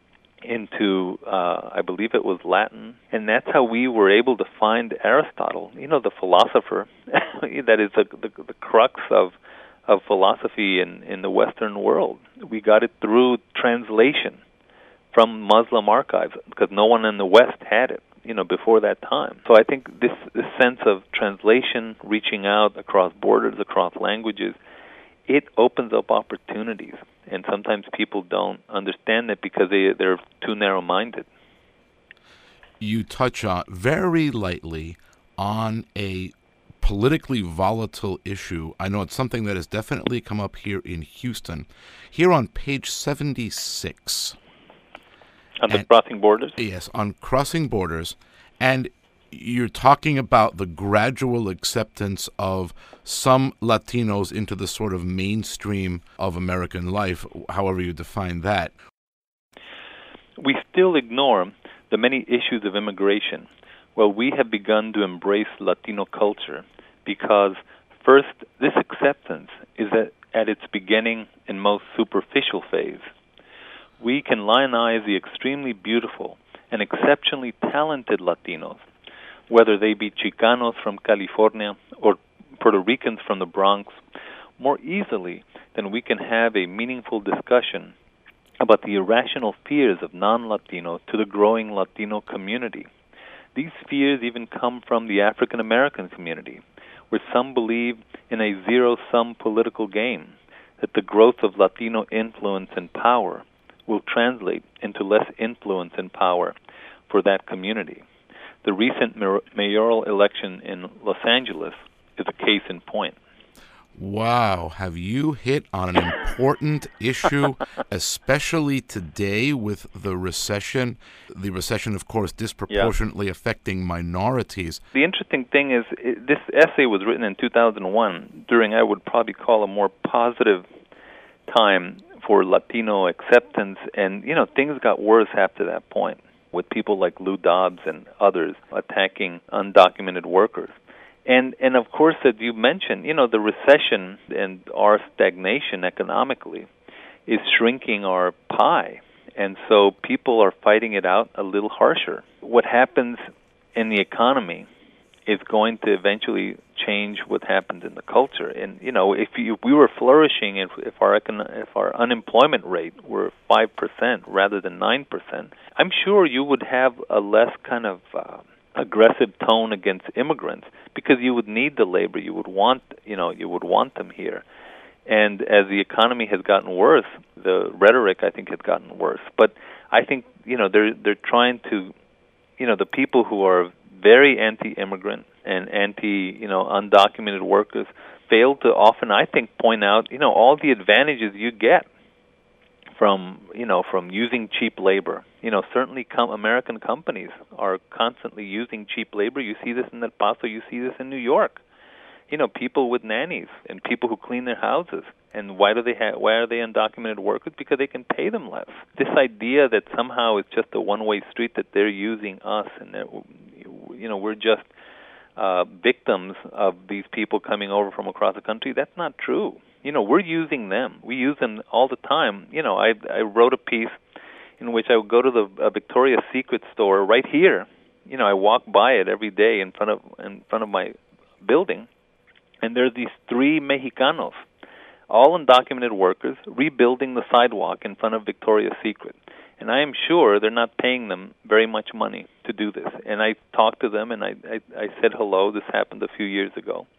into, I believe it was Latin, and that's how we were able to find Aristotle, the philosopher, that is the crux of philosophy in the Western world. We got it through translation from Muslim archives, because no one in the West had it, before that time. So I think this sense of translation, reaching out across borders, across languages, it opens up opportunities. And sometimes people don't understand it because they're too narrow-minded.
You touch on very lightly on a politically volatile issue. I know it's something that has definitely come up here in Houston. Here on page 76.
On the crossing borders?
Yes, on crossing borders. And you're talking about the gradual acceptance of some Latinos into the sort of mainstream of American life, however you define that.
We still ignore the many issues of immigration. Well, we have begun to embrace Latino culture because, first, this acceptance is at its beginning and most superficial phase. we can lionize the extremely beautiful and exceptionally talented Latinos, whether they be Chicanos from California or Puerto Ricans from the Bronx, more easily than we can have a meaningful discussion about the irrational fears of non-Latinos to the growing Latino community. These fears even come from the African American community, where some believe in a zero-sum political game, that the growth of Latino influence and power will translate into less influence and power for that community. The recent mayoral election in Los Angeles is a case in point.
Wow, have you hit on an important issue, especially today with the recession? The recession, of course, disproportionately affecting minorities.
The interesting thing is, this essay was written in 2001 during, I would probably call, a more positive time for Latino acceptance, and, things got worse after that point, with people like Lou Dobbs and others attacking undocumented workers. And of course, as you mentioned, the recession and our stagnation economically is shrinking our pie. And so people are fighting it out a little harsher. What happens in the economy is going to eventually change what happens in the culture. And, if we were flourishing, if our unemployment rate were 5% rather than 9%, I'm sure you would have a less kind of aggressive tone against immigrants, because you would need the labor, you would want them here. And as the economy has gotten worse, the rhetoric, I think, has gotten worse. But I think they're trying to, the people who are very anti-immigrant and undocumented workers fail to often, I think, point out all the advantages you get from using cheap labor. Certainly American companies are constantly using cheap labor. You see this in El Paso, you see this in New York. People with nannies and people who clean their houses. And why are they undocumented workers? Because they can pay them less. This idea that somehow it's just a one-way street, that they're using us and that we're just victims of these people coming over from across the country, that's not true. We're using them. We use them all the time. I wrote a piece in which I would go to the Victoria's Secret store right here. I walk by it every day in front of my building, and there are these 3 Mexicanos, all undocumented workers, rebuilding the sidewalk in front of Victoria's Secret. And I am sure they're not paying them very much money to do this. And I talked to them, and I said hello. This happened a few years ago.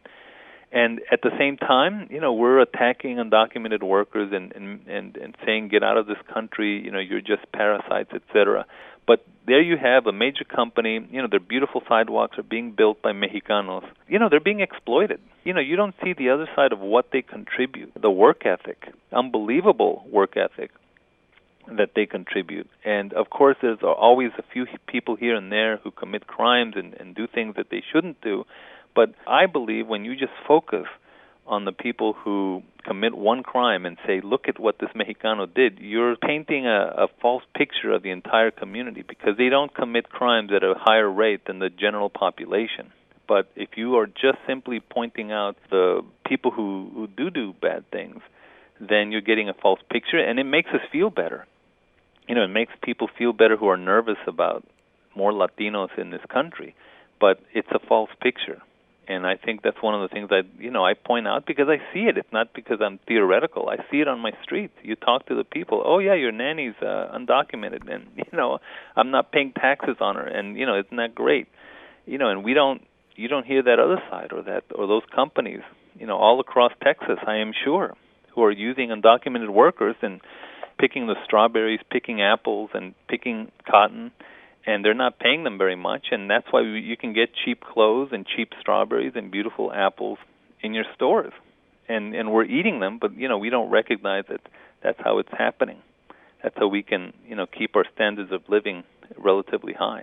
And at the same time, we're attacking undocumented workers and saying, get out of this country, you're just parasites, etc. But there you have a major company, their beautiful sidewalks are being built by Mexicanos. They're being exploited. You don't see the other side of what they contribute, the work ethic, unbelievable work ethic that they contribute. And, of course, there's always a few people here and there who commit crimes and do things that they shouldn't do. But I believe when you just focus on the people who commit one crime and say, look at what this Mexicano did, you're painting a false picture of the entire community, because they don't commit crimes at a higher rate than the general population. But if you are just simply pointing out the people who do bad things, then you're getting a false picture, and it makes us feel better. It makes people feel better who are nervous about more Latinos in this country, but it's a false picture. And I think that's one of the things I point out, because I see it. It's not because I'm theoretical. I see it on my streets. You talk to the people. Oh yeah, your nanny's undocumented, and I'm not paying taxes on her, and isn't that great? And you don't hear that other side, or those companies, all across Texas, I am sure, who are using undocumented workers and picking the strawberries, picking apples, and picking cotton. And they're not paying them very much, and that's why you can get cheap clothes and cheap strawberries and beautiful apples in your stores. And we're eating them, but, we don't recognize that that's how it's happening. That's how we can, keep our standards of living relatively high.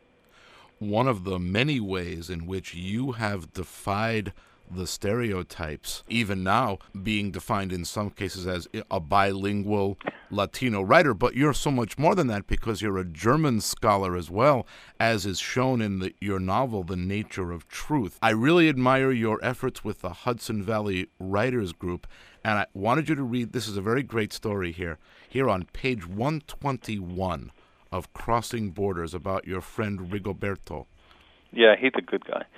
One of the many ways in which you have defied the stereotypes, even now being defined in some cases as a bilingual Latino writer, but you're so much more than that, because you're a German scholar as well, as is shown in your novel, The Nature of Truth. I really admire your efforts with the Hudson Valley Writers Group, and I wanted you to read, this is a very great story here. here on page 121 of Crossing Borders about your friend Rigoberto.
Yeah, he's a good guy.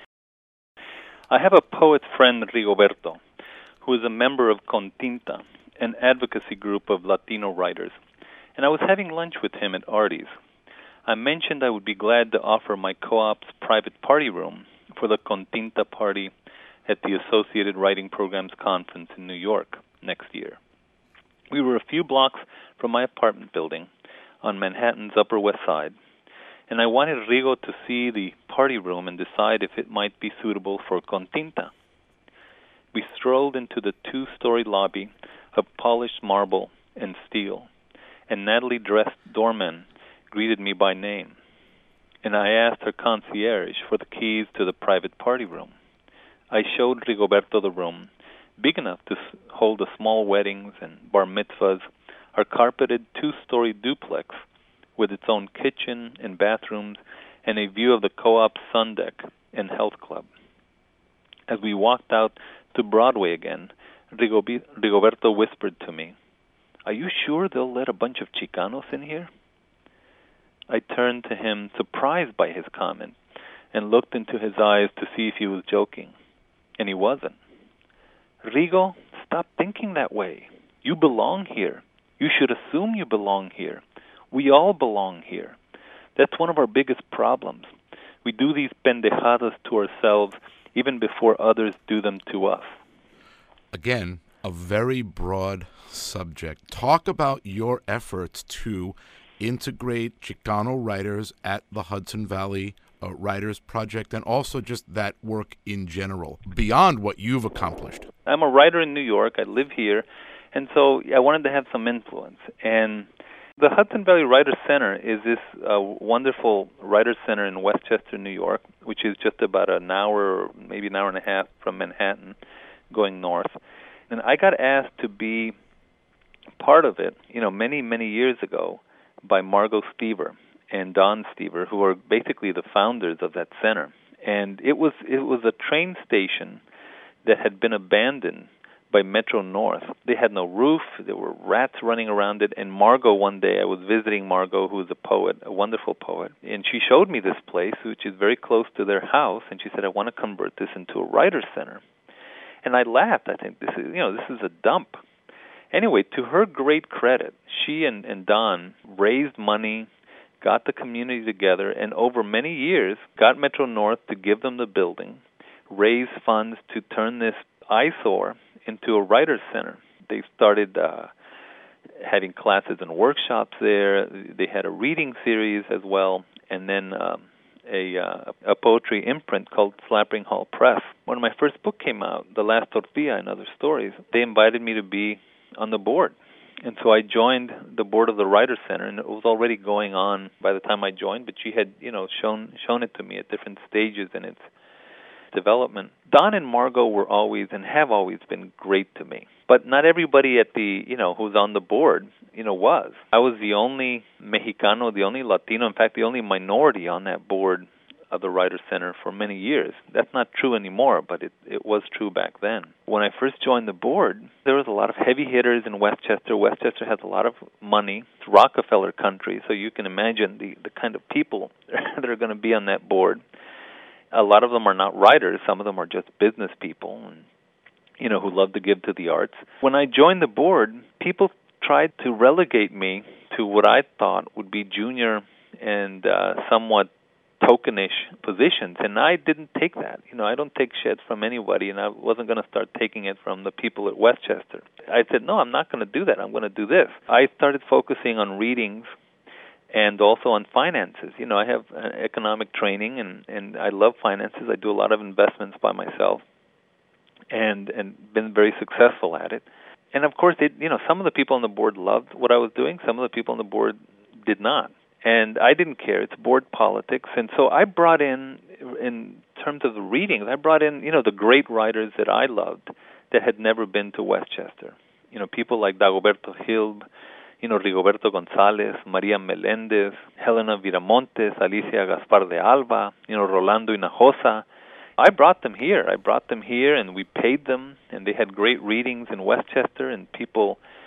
I have a poet friend, Rigoberto, who is a member of Continta, an advocacy group of Latino writers, and I was having lunch with him at Artie's. I mentioned I would be glad to offer my co-op's private party room for the Continta party at the Associated Writing Programs Conference in New York next year. We were a few blocks from my apartment building on Manhattan's Upper West Side, and I wanted Rigo to see the party room and decide if it might be suitable for Continta. We strolled into the two-story lobby of polished marble and steel, and Natalie-dressed doormen greeted me by name, and I asked her concierge for the keys to the private party room. I showed Rigoberto the room, big enough to hold the small weddings and bar mitzvahs, our carpeted two-story duplex with its own kitchen and bathrooms and a view of the co-op's sun deck and health club. As we walked out to Broadway again, Rigoberto whispered to me, "Are you sure they'll let a bunch of Chicanos in here?" I turned to him, surprised by his comment, and looked into his eyes to see if he was joking. And he wasn't. "Rigo, stop thinking that way. You belong here. You should assume you belong here. We all belong here. That's one of our biggest problems. We do these pendejadas to ourselves even before others do them to us."
Again, a very broad subject. Talk about your efforts to integrate Chicano writers at the Hudson Valley Writers Project, and also just that work in general, beyond what you've accomplished.
I'm a writer in New York. I live here, and so I wanted to have some influence. And the Hudson Valley Writers Center is this wonderful writers center in Westchester, New York, which is just about an hour, or maybe an hour and a half from Manhattan, going north. And I got asked to be part of it, many, many years ago, by Margot Stever and Don Stever, who are basically the founders of that center. And it was a train station that had been abandoned by Metro North. They had no roof. There were rats running around it. And Margot, one day, I was visiting Margot, who is a poet, a wonderful poet, and she showed me this place, which is very close to their house, and she said, "I want to convert this into a writer's center." And I laughed. I think this is a dump. Anyway, to her great credit, she and Don raised money, got the community together, and over many years got Metro North to give them the building, raised funds to turn this eyesore into a writer's center. They started having classes and workshops there. They had a reading series as well, and then a poetry imprint called Slapping Hall Press. When my first book came out, The Last Tortilla and Other Stories, they invited me to be on the board. And so I joined the board of the Writers Center, and it was already going on by the time I joined, but she had, shown it to me at different stages in its development. Don and Margot were always and have always been great to me. But not everybody at the, who's on the board, was. I was the only Mexicano, the only Latino, in fact, the only minority on that board of the Writers Center for many years. That's not true anymore, but it was true back then. When I first joined the board, there was a lot of heavy hitters in Westchester. Westchester has a lot of money. It's Rockefeller country, so you can imagine the kind of people that are going to be on that board. A lot of them are not writers. Some of them are just business people, and, who love to give to the arts. When I joined the board, people tried to relegate me to what I thought would be junior and somewhat tokenish positions, and I didn't take that. I don't take shit from anybody, and I wasn't going to start taking it from the people at Westchester. I said, no, I'm not going to do that. I'm going to do this. I started focusing on readings and also on finances. I have economic training, and I love finances. I do a lot of investments by myself and been very successful at it. And, of course, some of the people on the board loved what I was doing. Some of the people on the board did not. And I didn't care. It's board politics. And so I brought in terms of the readings, I brought in, the great writers that I loved that had never been to Westchester. People like Dagoberto Hilb, Rigoberto Gonzalez, Maria Melendez, Helena Viramontes, Alicia Gaspar de Alba, Rolando Hinojosa. I brought them here. And we paid them, and they had great readings in Westchester, and people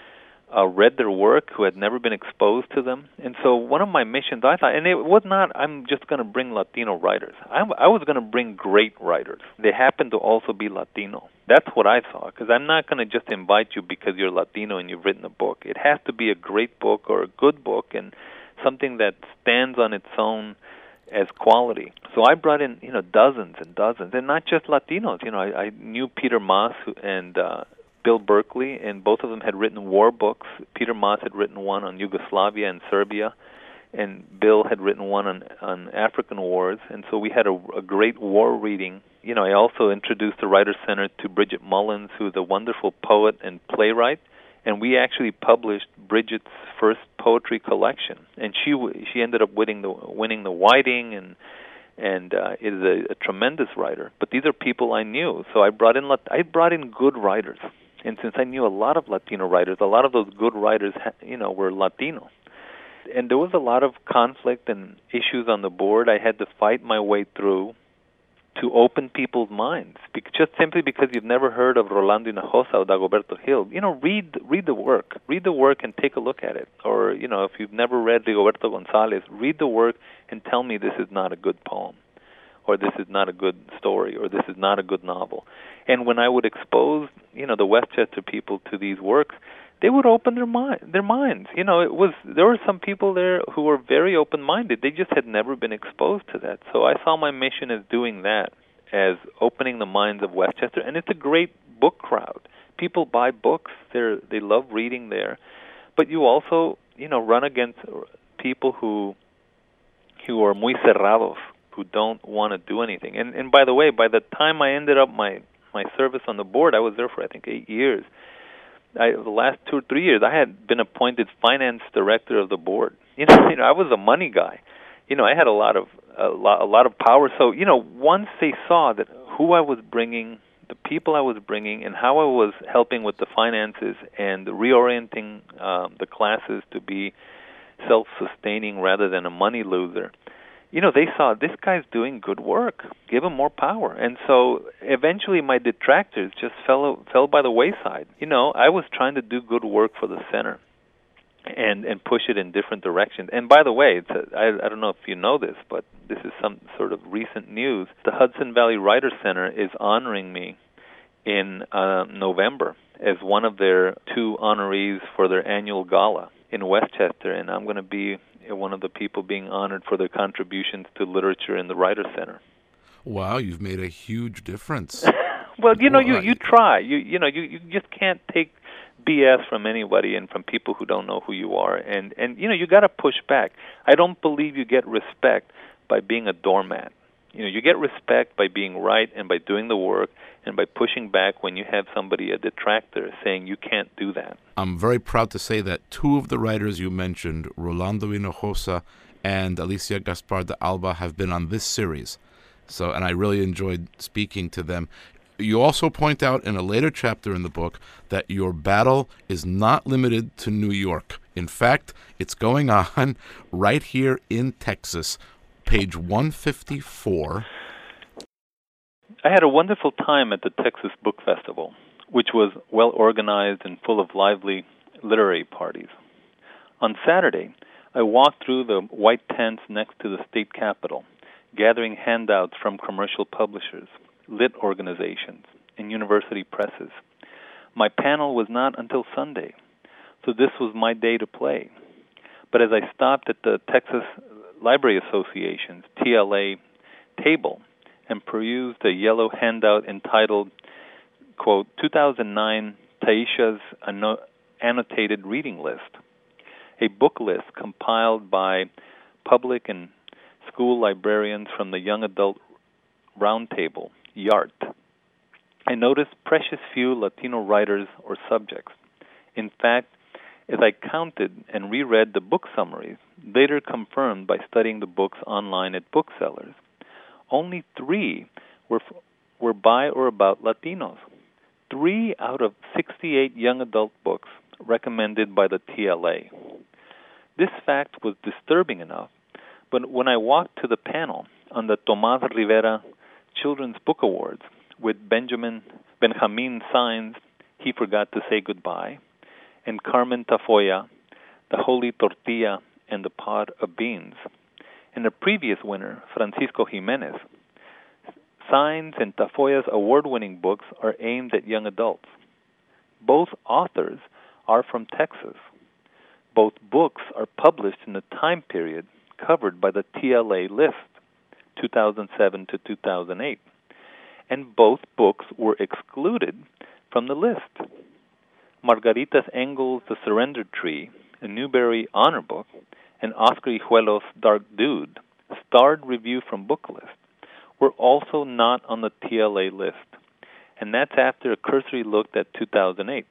read their work, who had never been exposed to them. And so one of my missions, I thought, and it was not, I'm just going to bring Latino writers. I was going to bring great writers. They happen to also be Latino. That's what I saw, because I'm not going to just invite you because you're Latino and you've written a book. It has to be a great book or a good book and something that stands on its own as quality. So I brought in, dozens and dozens, and not just Latinos. I knew Peter Maas and Bill Berkeley, and both of them had written war books. Peter Maas had written one on Yugoslavia and Serbia, and Bill had written one on African wars, and so we had a great war reading. I also introduced the Writers' Center to Bridget Mullins, who's a wonderful poet and playwright, and we actually published Bridget's first poetry collection, and she ended up winning the Whiting, and is a tremendous writer. But these are people I knew, so I brought in good writers. And since I knew a lot of Latino writers, a lot of those good writers, were Latino. And there was a lot of conflict and issues on the board I had to fight my way through to open people's minds. Just simply because you've never heard of Rolando Hinojosa or Dagoberto Gil, read the work. Read the work and take a look at it. Or, if you've never read Rigoberto Gonzalez, read the work and tell me this is not a good poem, or this is not a good story, or this is not a good novel. And when I would expose, the Westchester people to these works, they would open their minds. There were some people there who were very open-minded. They just had never been exposed to that. So I saw my mission as doing that, as opening the minds of Westchester. And it's a great book crowd. People buy books. They love reading there. But you also, run against people who are muy cerrados, who don't want to do anything. And by the way, by the time I ended up my service on the board, I was there for, I think, 8 years. The last 2 or 3 years, I had been appointed finance director of the board. I was a money guy. I had a lot of power. So, once they saw that who I was bringing, the people I was bringing, and how I was helping with the finances and reorienting the classes to be self-sustaining rather than a money loser, they saw this guy's doing good work. Give him more power. And so eventually my detractors just fell by the wayside. I was trying to do good work for the center and push it in different directions. And by the way, I don't know if you know this, but this is some sort of recent news. The Hudson Valley Writers Center is honoring me in November as one of their 2 honorees for their annual gala in Westchester, and I'm going to be one of the people being honored for their contributions to literature in the Writers' Center.
Wow, you've made a huge difference.
Well, you try. You just can't take BS from anybody and from people who don't know who you are. And you got to push back. I don't believe you get respect by being a doormat. You get respect by being right and by doing the work and by pushing back when you have somebody, a detractor, saying you can't do that.
I'm very proud to say that 2 of the writers you mentioned, Rolando Hinojosa and Alicia Gaspar de Alba, have been on this series. And I really enjoyed speaking to them. You also point out in a later chapter in the book that your battle is not limited to New York. In fact, it's going on right here in Texas. Page 154.
I had a wonderful time at the Texas Book Festival, which was well organized and full of lively literary parties. On Saturday, I walked through the white tents next to the state capitol, gathering handouts from commercial publishers, lit organizations, and university presses. My panel was not until Sunday, so this was my day to play. But as I stopped at the Texas Library Association's TLA table and perused a yellow handout entitled, quote, 2009 Taisha's Annotated Reading List, a book list compiled by public and school librarians from the Young Adult Roundtable, YART, I noticed precious few Latino writers or subjects. In fact, as I counted and reread the book summaries, later confirmed by studying the books online at booksellers, only 3 were by or about Latinos. 3 out of 68 young adult books recommended by the TLA. This fact was disturbing enough, but when I walked to the panel on the Tomás Rivera Children's Book Awards with Benjamin Sainz, He Forgot to Say Goodbye, and Carmen Tafoya, The Holy Tortilla and the Pot of Beans. And the previous winner, Francisco Jimenez. Signs and Tafoya's award-winning books are aimed at young adults. Both authors are from Texas. Both books are published in the time period covered by the TLA list, 2007 to 2008. And both books were excluded from the list. Margarita Engel's The Surrender Tree, a Newbery Honor Book, and Oscar Hijuelos' Dark Dude, starred review from Booklist, were also not on the TLA list. And that's after a cursory look at 2008.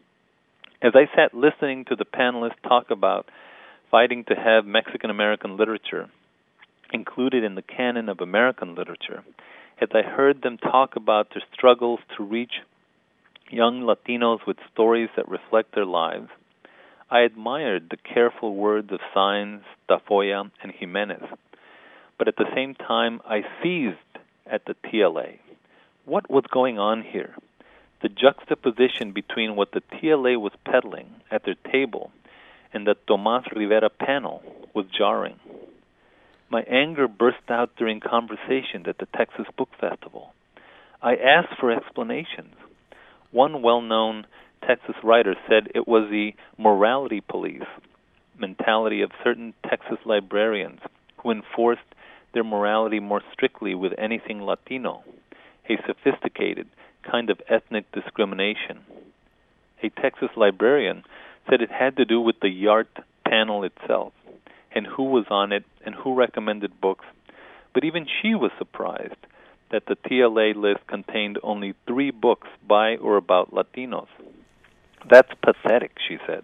As I sat listening to the panelists talk about fighting to have Mexican-American literature included in the canon of American literature, as I heard them talk about their struggles to reach young Latinos with stories that reflect their lives, I admired the careful words of Signs, Tafoya, and Jimenez. But at the same time, I seized at the TLA. What was going on here? The juxtaposition between what the TLA was peddling at their table and the Tomas Rivera panel was jarring. My anger burst out during conversations at the Texas Book Festival. I asked for explanations. One well-known Texas writer said it was the morality police mentality of certain Texas librarians who enforced their morality more strictly with anything Latino, a sophisticated kind of ethnic discrimination. A Texas librarian said it had to do with the YART panel itself, and who was on it, and who recommended books. But even she was surprised that the TLA list contained only 3 books by or about Latinos. That's pathetic, she said.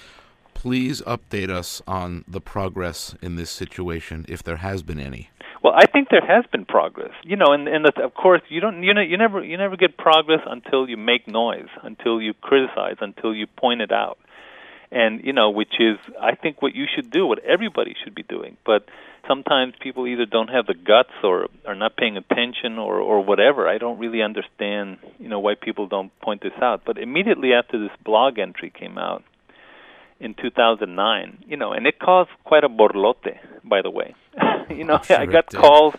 Please update us on the progress in this situation, if there has been any.
Well, I think there has been progress. And of course, you never get progress until you make noise, until you criticize, until you point it out. And which is, I think, what you should do, what everybody should be doing. But sometimes people either don't have the guts or are not paying attention or whatever. I don't really understand, why people don't point this out. But immediately after this blog entry came out in 2009, and it caused quite a borlote, by the way.
Sure
I got calls.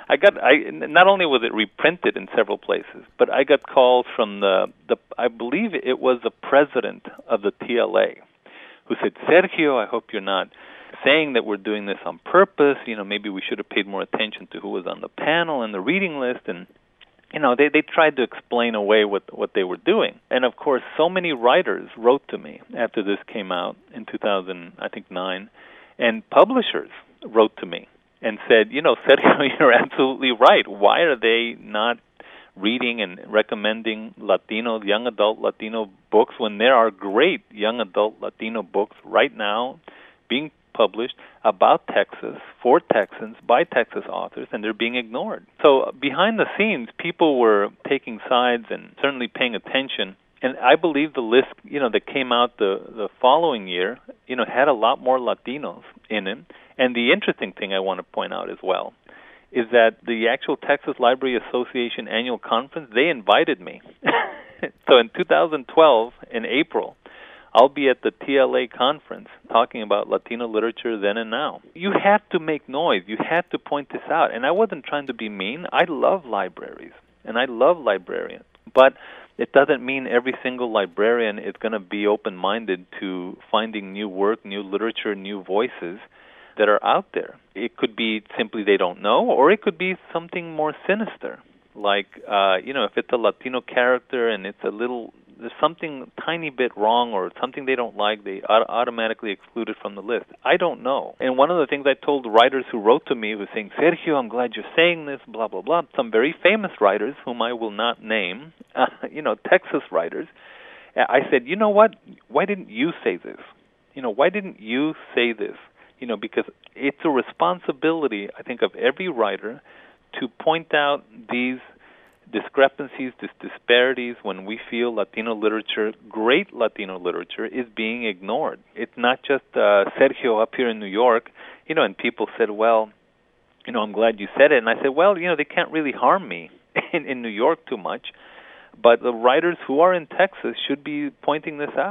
Not only was it reprinted in several places, but I got calls from I believe it was the president of the TLA, who said, Sergio, I hope you're not saying that we're doing this on purpose. Maybe we should have paid more attention to who was on the panel and the reading list. And, they tried to explain away what they were doing. And, of course, so many writers wrote to me after this came out in 2009, and publishers wrote to me and said, Sergio, you're absolutely right. Why are they not reading and recommending young adult Latino books when there are great young adult Latino books right now being published about Texas, for Texans, by Texas authors, and they're being ignored. So behind the scenes, people were taking sides and certainly paying attention. And I believe the list, that came out the following year, had a lot more Latinos in it. And the interesting thing I want to point out as well is that the actual Texas Library Association annual conference, they invited me. So in 2012, in April, I'll be at the TLA conference talking about Latino literature then and now. You have to make noise. You have to point this out. And I wasn't trying to be mean. I love libraries, and I love librarians. But it doesn't mean every single librarian is going to be open-minded to finding new work, new literature, new voices that are out there. It could be simply they don't know, or it could be something more sinister, like, if it's a Latino character and it's there's something tiny bit wrong or something they don't like, they automatically exclude it from the list. I don't know. And one of the things I told writers who wrote to me was saying, Sergio, I'm glad you're saying this, blah, blah, blah. Some very famous writers, whom I will not name, Texas writers. I said, you know what? Why didn't you say this? Why didn't you say this? Because it's a responsibility, I think, of every writer to point out these discrepancies, these disparities when we feel Latino literature, great Latino literature, is being ignored. It's not just Sergio up here in New York, and people said, well, I'm glad you said it. And I said, well, they can't really harm me in New York too much, but the writers who are in Texas should be pointing this out.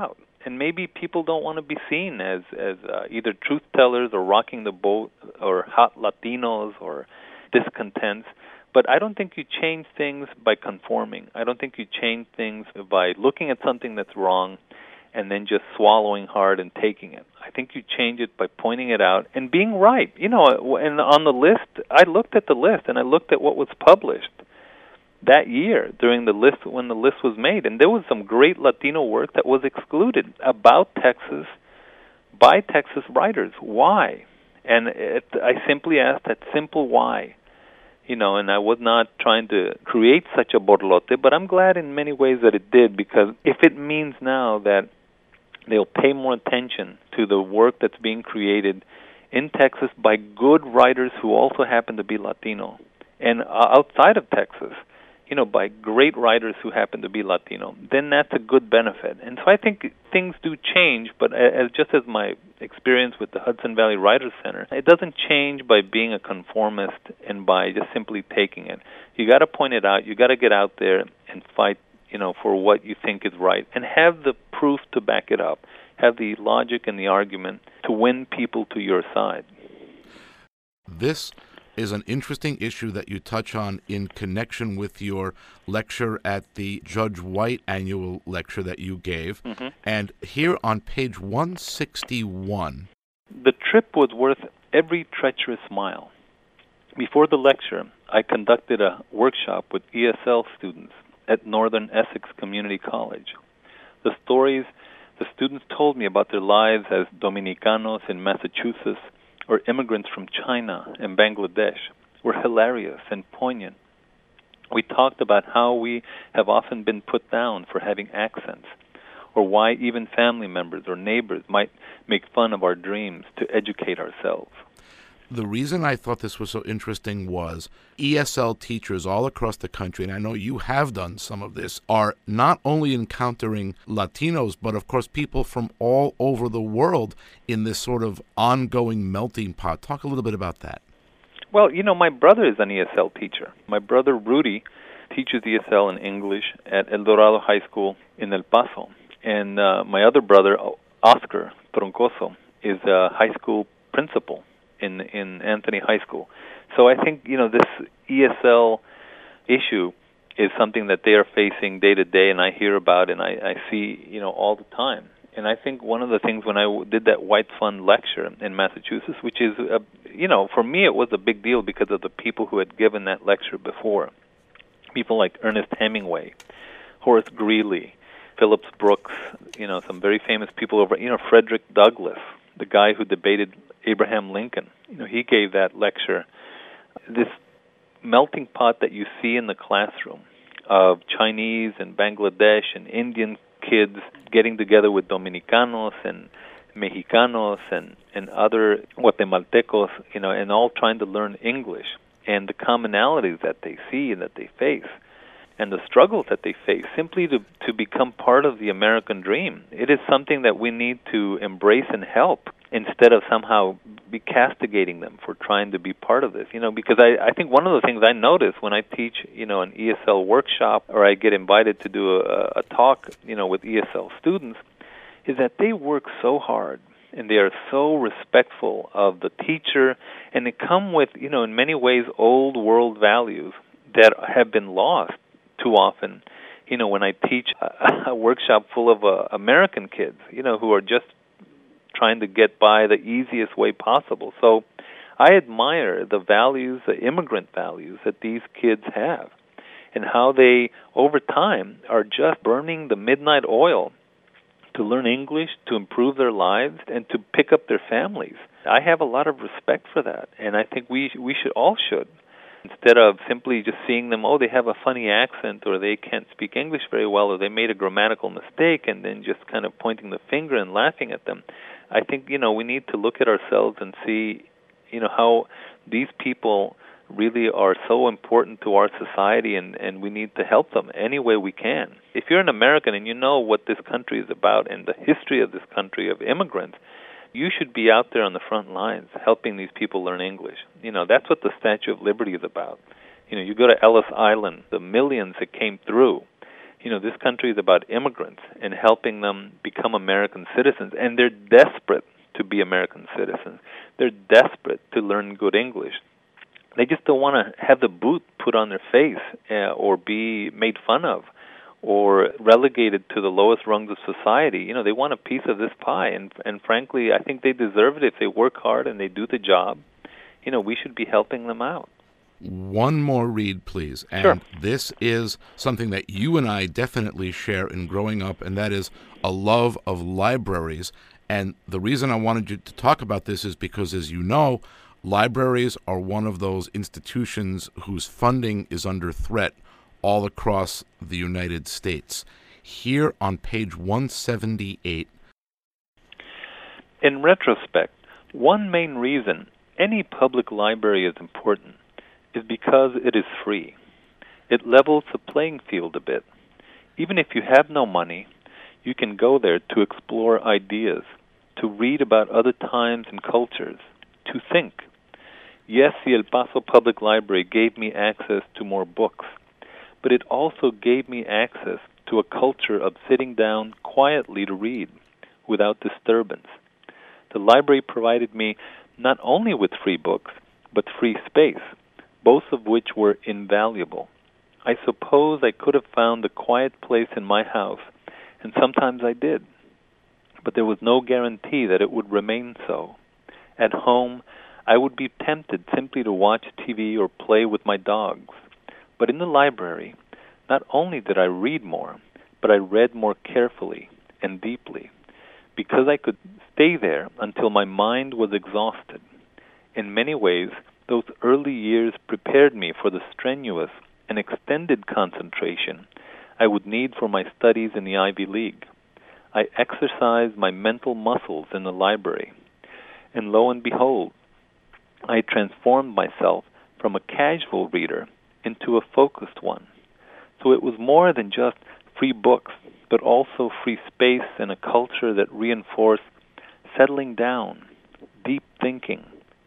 And maybe people don't want to be seen as either truth tellers or rocking the boat or hot Latinos or discontents. But I don't think you change things by conforming. I don't think you change things by looking at something that's wrong and then just swallowing hard and taking it. I think you change it by pointing it out and being right. And on the list, I looked at the list and I looked at what was published that year during the list when the list was made, and there was some great Latino work that was excluded about Texas by Texas writers. Why? And I simply asked that simple why. And I was not trying to create such a borlote, but I'm glad in many ways that it did, because if it means now that they'll pay more attention to the work that's being created in Texas by good writers who also happen to be Latino, and outside of Texas, by great writers who happen to be Latino, then that's a good benefit. And so I think things do change, but just as my experience with the Hudson Valley Writers Center, it doesn't change by being a conformist and by just simply taking it. You got to point it out. You got to get out there and fight, for what you think is right, and have the proof to back it up. Have the logic and the argument to win people to your side.
This is an interesting issue that you touch on in connection with your lecture at the Judge White annual lecture that you gave. Mm-hmm. And here on page 161...
The trip was worth every treacherous mile. Before the lecture, I conducted a workshop with ESL students at Northern Essex Community College. The stories the students told me about their lives as Dominicanos in Massachusetts or immigrants from China and Bangladesh were hilarious and poignant. We talked about how we have often been put down for having accents, or why even family members or neighbors might make fun of our dreams to educate ourselves.
The reason I thought this was so interesting was ESL teachers all across the country, and I know you have done some of this, are not only encountering Latinos, but of course people from all over the world in this sort of ongoing melting pot. Talk a little bit about that.
Well, my brother is an ESL teacher. My brother Rudy teaches ESL in English at El Dorado High School in El Paso. And my other brother, Oscar Troncoso, is a high school principal in Anthony High School. So I think, this ESL issue is something that they are facing day to day, and I hear about and I see, all the time. And I think one of the things when I did that White Fund lecture in Massachusetts, which is, for me it was a big deal because of the people who had given that lecture before. People like Ernest Hemingway, Horace Greeley, Phillips Brooks, some very famous people over, Frederick Douglass, the guy who debated Abraham Lincoln. He gave that lecture. This melting pot that you see in the classroom of Chinese and Bangladesh and Indian kids getting together with Dominicanos and Mexicanos and other Guatemaltecos, and all trying to learn English, and the commonalities that they see and that they face, and the struggles that they face simply to become part of the American dream. It is something that we need to embrace and help instead of somehow be castigating them for trying to be part of this. Because I think one of the things I notice when I teach, an ESL workshop or I get invited to do a talk, with ESL students, is that they work so hard and they are so respectful of the teacher, and they come with, in many ways, old world values that have been lost too often. When I teach a workshop full of American kids, who are just trying to get by the easiest way possible. So I admire the values, the immigrant values that these kids have, and how they, over time, are just burning the midnight oil to learn English, to improve their lives, and to pick up their families. I have a lot of respect for that, and I think we should. Instead of simply just seeing them, they have a funny accent, or they can't speak English very well, or they made a grammatical mistake, and then just kind of pointing the finger and laughing at them. I think, we need to look at ourselves and see, how these people really are so important to our society, and we need to help them any way we can. If you're an American and you know what this country is about and the history of this country of immigrants, you should be out there on the front lines helping these people learn English. That's what the Statue of Liberty is about. You go to Ellis Island, the millions that came through, This country is about immigrants and helping them become American citizens, and they're desperate to be American citizens. They're desperate to learn good English. They just don't want to have the boot put on their face or be made fun of or relegated to the lowest rungs of society. They want a piece of this pie, and frankly, I think they deserve it if they work hard and they do the job. We should be helping them out.
One more read, please. And
Sure.
This is something that you and I definitely share in growing up, and that is a love of libraries. And the reason I wanted you to talk about this is because, as you know, libraries are one of those institutions whose funding is under threat all across the United States. Here on page 178.
In retrospect, one main reason any public library is important is because it is free. It levels the playing field a bit. Even if you have no money, you can go there to explore ideas, to read about other times and cultures, to think. Yes, the El Paso Public Library gave me access to more books, but it also gave me access to a culture of sitting down quietly to read without disturbance. The library provided me not only with free books, but free space, both of which were invaluable. I suppose I could have found a quiet place in my house, and sometimes I did, but there was no guarantee that it would remain so. At home, I would be tempted simply to watch TV or play with my dogs. But in the library, not only did I read more, but I read more carefully and deeply, because I could stay there until my mind was exhausted. In many ways, those early years prepared me for the strenuous and extended concentration I would need for my studies in the Ivy League. I exercised my mental muscles in the library, and lo and behold, I transformed myself from a casual reader into a focused one. So it was more than just free books, but also free space and a culture that reinforced settling down, deep thinking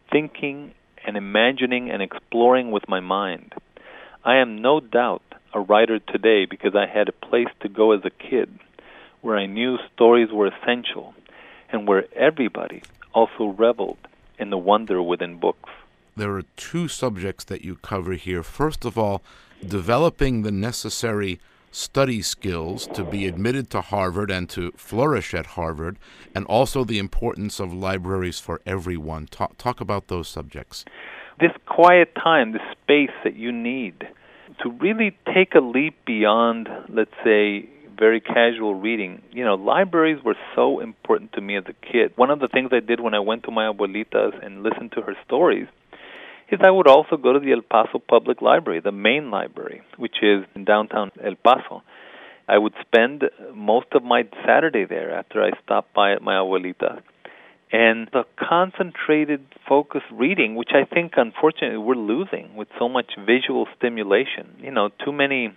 and imagining and exploring with my mind. I am no doubt a writer today because I had a place to go as a kid where I knew stories were essential and where everybody also reveled in the wonder within books.
There are two subjects that you cover here. First of all, developing the necessary study skills to be admitted to Harvard and to flourish at Harvard, and also the importance of libraries for everyone. Talk about those subjects.
This quiet time, this space that you need to really take a leap beyond, let's say, very casual reading. Libraries were so important to me as a kid. One of the things I did when I went to my abuelita's and listened to her stories is I would also go to the El Paso Public Library, the main library, which is in downtown El Paso. I would spend most of my Saturday there after I stopped by at my abuelita's. And the concentrated, focused reading, which I think, unfortunately, we're losing with so much visual stimulation. Too many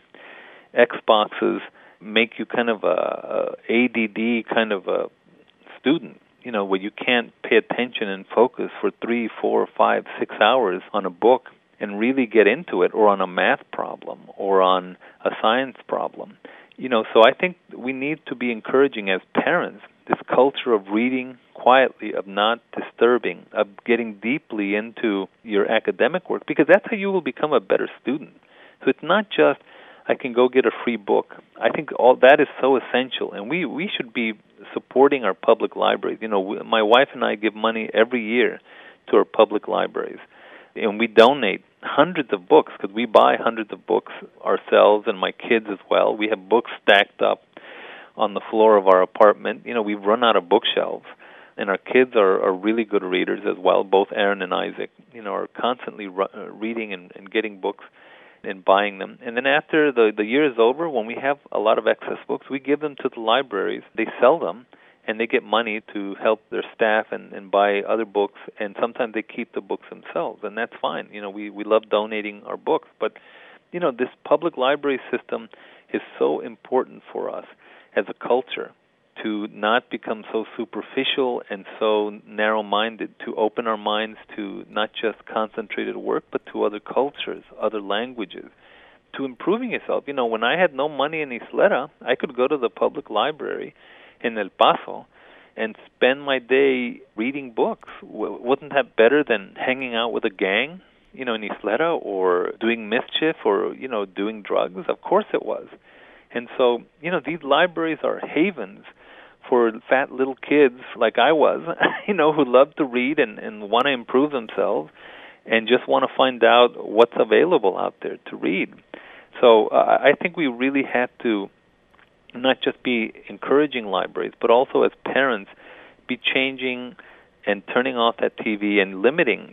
Xboxes make you kind of a ADD kind of a student, where you can't pay attention and focus for 3, 4, 5, 6 hours on a book and really get into it, or on a math problem, or on a science problem. So I think we need to be encouraging as parents this culture of reading quietly, of not disturbing, of getting deeply into your academic work, because that's how you will become a better student. So it's not just, I can go get a free book. I think all that is so essential, and we should be supporting our public libraries. My wife and I give money every year to our public libraries, and we donate hundreds of books, because we buy hundreds of books ourselves and my kids as well. We have books stacked up on the floor of our apartment. We've run out of bookshelves, and our kids are really good readers as well. Both Aaron and Isaac, are constantly reading and getting books and buying them. And then after the year is over, when we have a lot of excess books, we give them to the libraries. They sell them, and they get money to help their staff and buy other books, and sometimes they keep the books themselves, and that's fine. We love donating our books, but this public library system is so important for us as a culture to not become so superficial and so narrow-minded, to open our minds to not just concentrated work, but to other cultures, other languages, to improving yourself. When I had no money in Isleta, I could go to the public library in El Paso and spend my day reading books. Wasn't that better than hanging out with a gang, in Isleta, or doing mischief, or, doing drugs? Of course it was. And so, these libraries are havens for fat little kids like I was, who love to read and want to improve themselves and just want to find out what's available out there to read. So I think we really have to not just be encouraging libraries, but also as parents be changing and turning off that TV and limiting.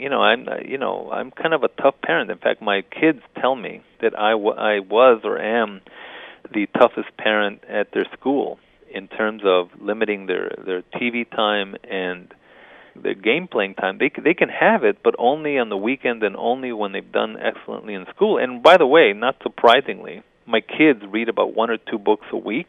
I'm kind of a tough parent. In fact, my kids tell me that I was or am the toughest parent at their school in terms of limiting their TV time and their game playing time. They can have it, but only on the weekend and only when they've done excellently in school. And by the way, not surprisingly, my kids read about 1 or 2 books a week,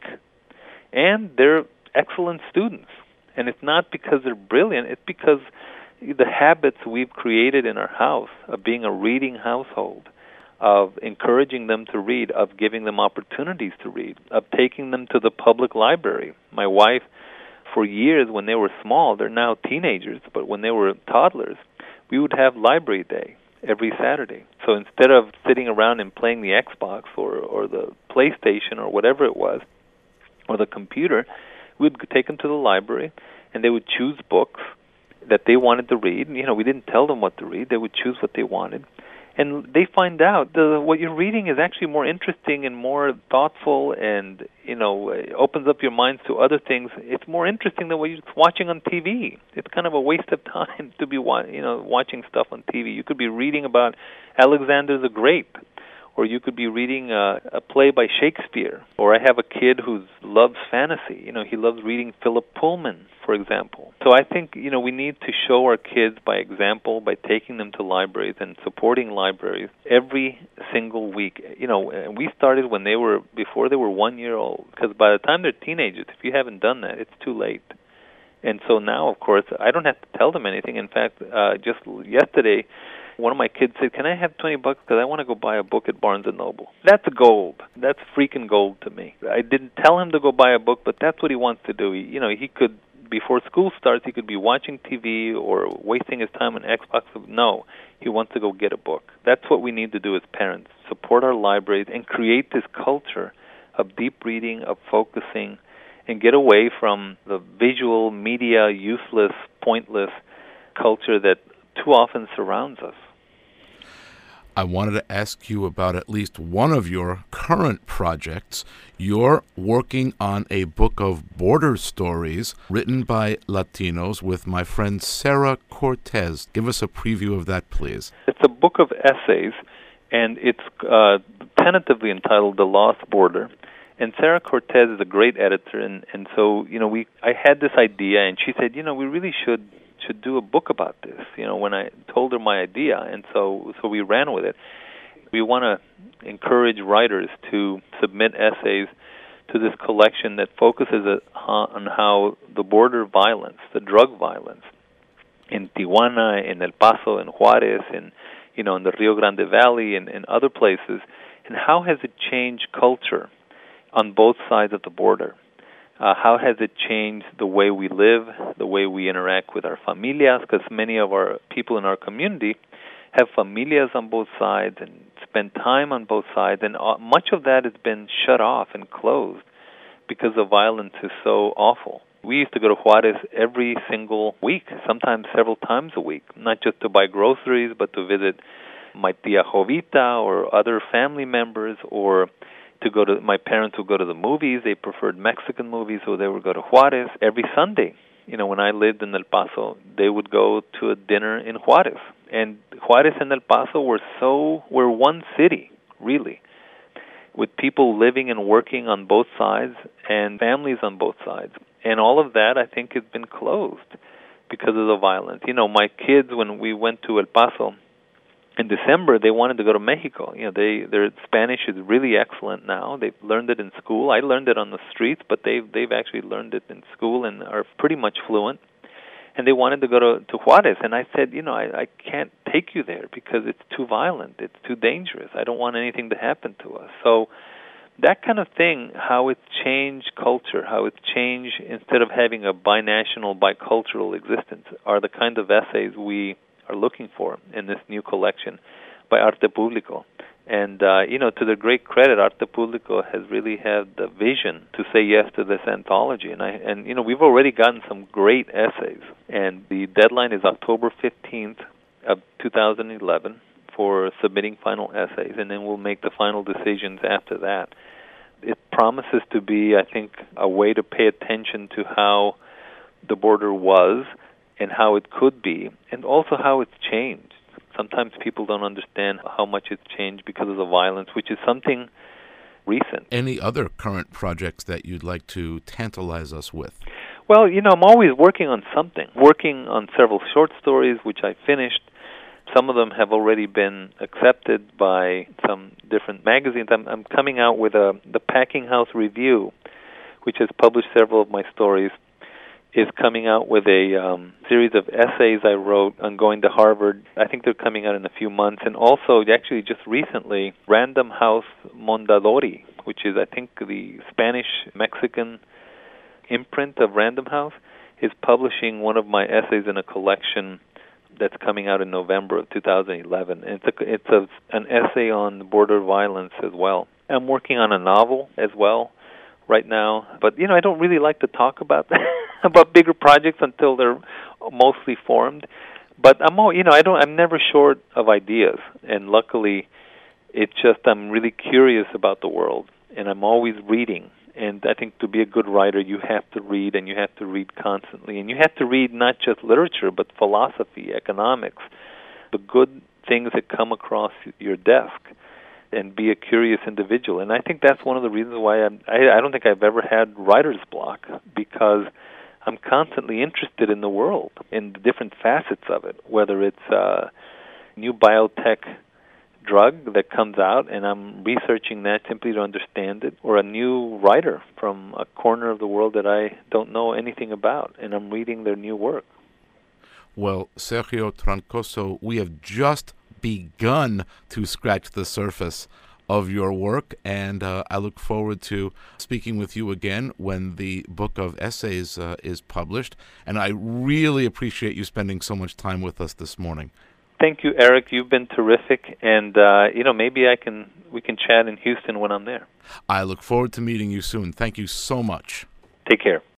and they're excellent students. And it's not because they're brilliant, it's because the habits we've created in our house of being a reading household, of encouraging them to read, of giving them opportunities to read, of taking them to the public library. My wife, for years when they were small, they're now teenagers, but when they were toddlers, we would have library day every Saturday. So instead of sitting around and playing the Xbox or the PlayStation or whatever it was, or the computer, we'd take them to the library, and they would choose books that they wanted to read. We didn't tell them what to read. They would choose what they wanted. And they find out what you're reading is actually more interesting and more thoughtful, and opens up your minds to other things. It's more interesting than what you're watching on TV. It's kind of a waste of time to be watching stuff on TV. You could be reading about Alexander the Great, or you could be reading a play by Shakespeare. Or I have a kid who loves fantasy. He loves reading Philip Pullman, for example. So I think, we need to show our kids by example, by taking them to libraries and supporting libraries every single week. And we started before they were 1 year old, because by the time they're teenagers, if you haven't done that, it's too late. And so now, of course, I don't have to tell them anything. In fact, just yesterday, one of my kids said, "Can I have $20 because I want to go buy a book at Barnes & Noble?" That's gold. That's freaking gold to me. I didn't tell him to go buy a book, but that's what he wants to do. He could, before school starts, he could be watching TV or wasting his time on Xbox. No, he wants to go get a book. That's what we need to do as parents, support our libraries and create this culture of deep reading, of focusing, and get away from the visual media, useless, pointless culture that too often surrounds us.
I wanted to ask you about at least one of your current projects. You're working on a book of border stories written by Latinos with my friend Sarah Cortez. Give us a preview of that, please.
It's a book of essays, and it's tentatively entitled The Lost Border. And Sarah Cortez is a great editor, and so I had this idea, and she said, we really should do a book about this, when I told her my idea, and so we ran with it. We want to encourage writers to submit essays to this collection that focuses on how the border violence, the drug violence, in Tijuana, in El Paso, in Juarez, in the Rio Grande Valley, and other places, and how has it changed culture on both sides of the border. How has it changed the way we live, the way we interact with our familias, because many of our people in our community have familias on both sides and spend time on both sides, and much of that has been shut off and closed because the violence is so awful. We used to go to Juarez every single week, sometimes several times a week, not just to buy groceries, but to visit my tia Jovita or other family members, or my parents would go to the movies. They preferred Mexican movies, so they would go to Juarez every Sunday. When I lived in El Paso, they would go to a dinner in Juarez. And Juarez and El Paso were one city, really, with people living and working on both sides and families on both sides. And all of that, I think, has been closed because of the violence. My kids, when we went to El Paso, in December, they wanted to go to Mexico. Their Spanish is really excellent now. They've learned it in school. I learned it on the streets, but they've actually learned it in school and are pretty much fluent.
and they wanted to go to Juarez. And I said, I can't take you there because it's too violent. It's too dangerous. I don't want anything to happen to us. So that kind of thing, how it's changed culture, how it's changed instead of having a binational, bicultural existence, are the kind of essays we are looking for in this new collection by Arte Publico. And, to their great credit, Arte Publico has really had the vision to say yes to this anthology. And we've already gotten some great essays. And the deadline is October 15th of 2011 for submitting final essays, and then we'll make the final decisions after that. It promises to be, I think, a way to pay attention to how the border was and how it could be, and also how it's changed. Sometimes people don't understand how much it's changed because of the violence, which is something recent.
Any other current projects that you'd like to tantalize us with?
Well, I'm always working on something. Working on several short stories, which I finished. Some of them have already been accepted by some different magazines. I'm coming out with the Packing House Review, which has published several of my stories, is coming out with a series of essays I wrote on going to Harvard. I think they're coming out in a few months. And also, actually, just recently, Random House Mondadori, which is, I think, the Spanish-Mexican imprint of Random House, is publishing one of my essays in a collection that's coming out in November of 2011. And it's an essay on border violence as well. I'm working on a novel as well right now, but I don't really like to talk about about bigger projects until they're mostly formed. But I'm never short of ideas, and luckily, it's just I'm really curious about the world, and I'm always reading. And I think to be a good writer, you have to read, and you have to read constantly. And you have to read not just literature, but philosophy, economics, the good things that come across your desk, and be a curious individual. And I think that's one of the reasons why I don't think I've ever had writer's block, because I'm constantly interested in the world, in the different facets of it, whether it's a new biotech drug that comes out, and I'm researching that simply to understand it, or a new writer from a corner of the world that I don't know anything about, and I'm reading their new work.
Well, Sergio Troncoso, we have just begun to scratch the surface of your work, and I look forward to speaking with you again when the book of essays is published, and I really appreciate you spending so much time with us this morning.
Thank you, Eric. You've been terrific, and maybe we can chat in Houston when I'm there.
I look forward to meeting you soon. Thank you so much.
Take care.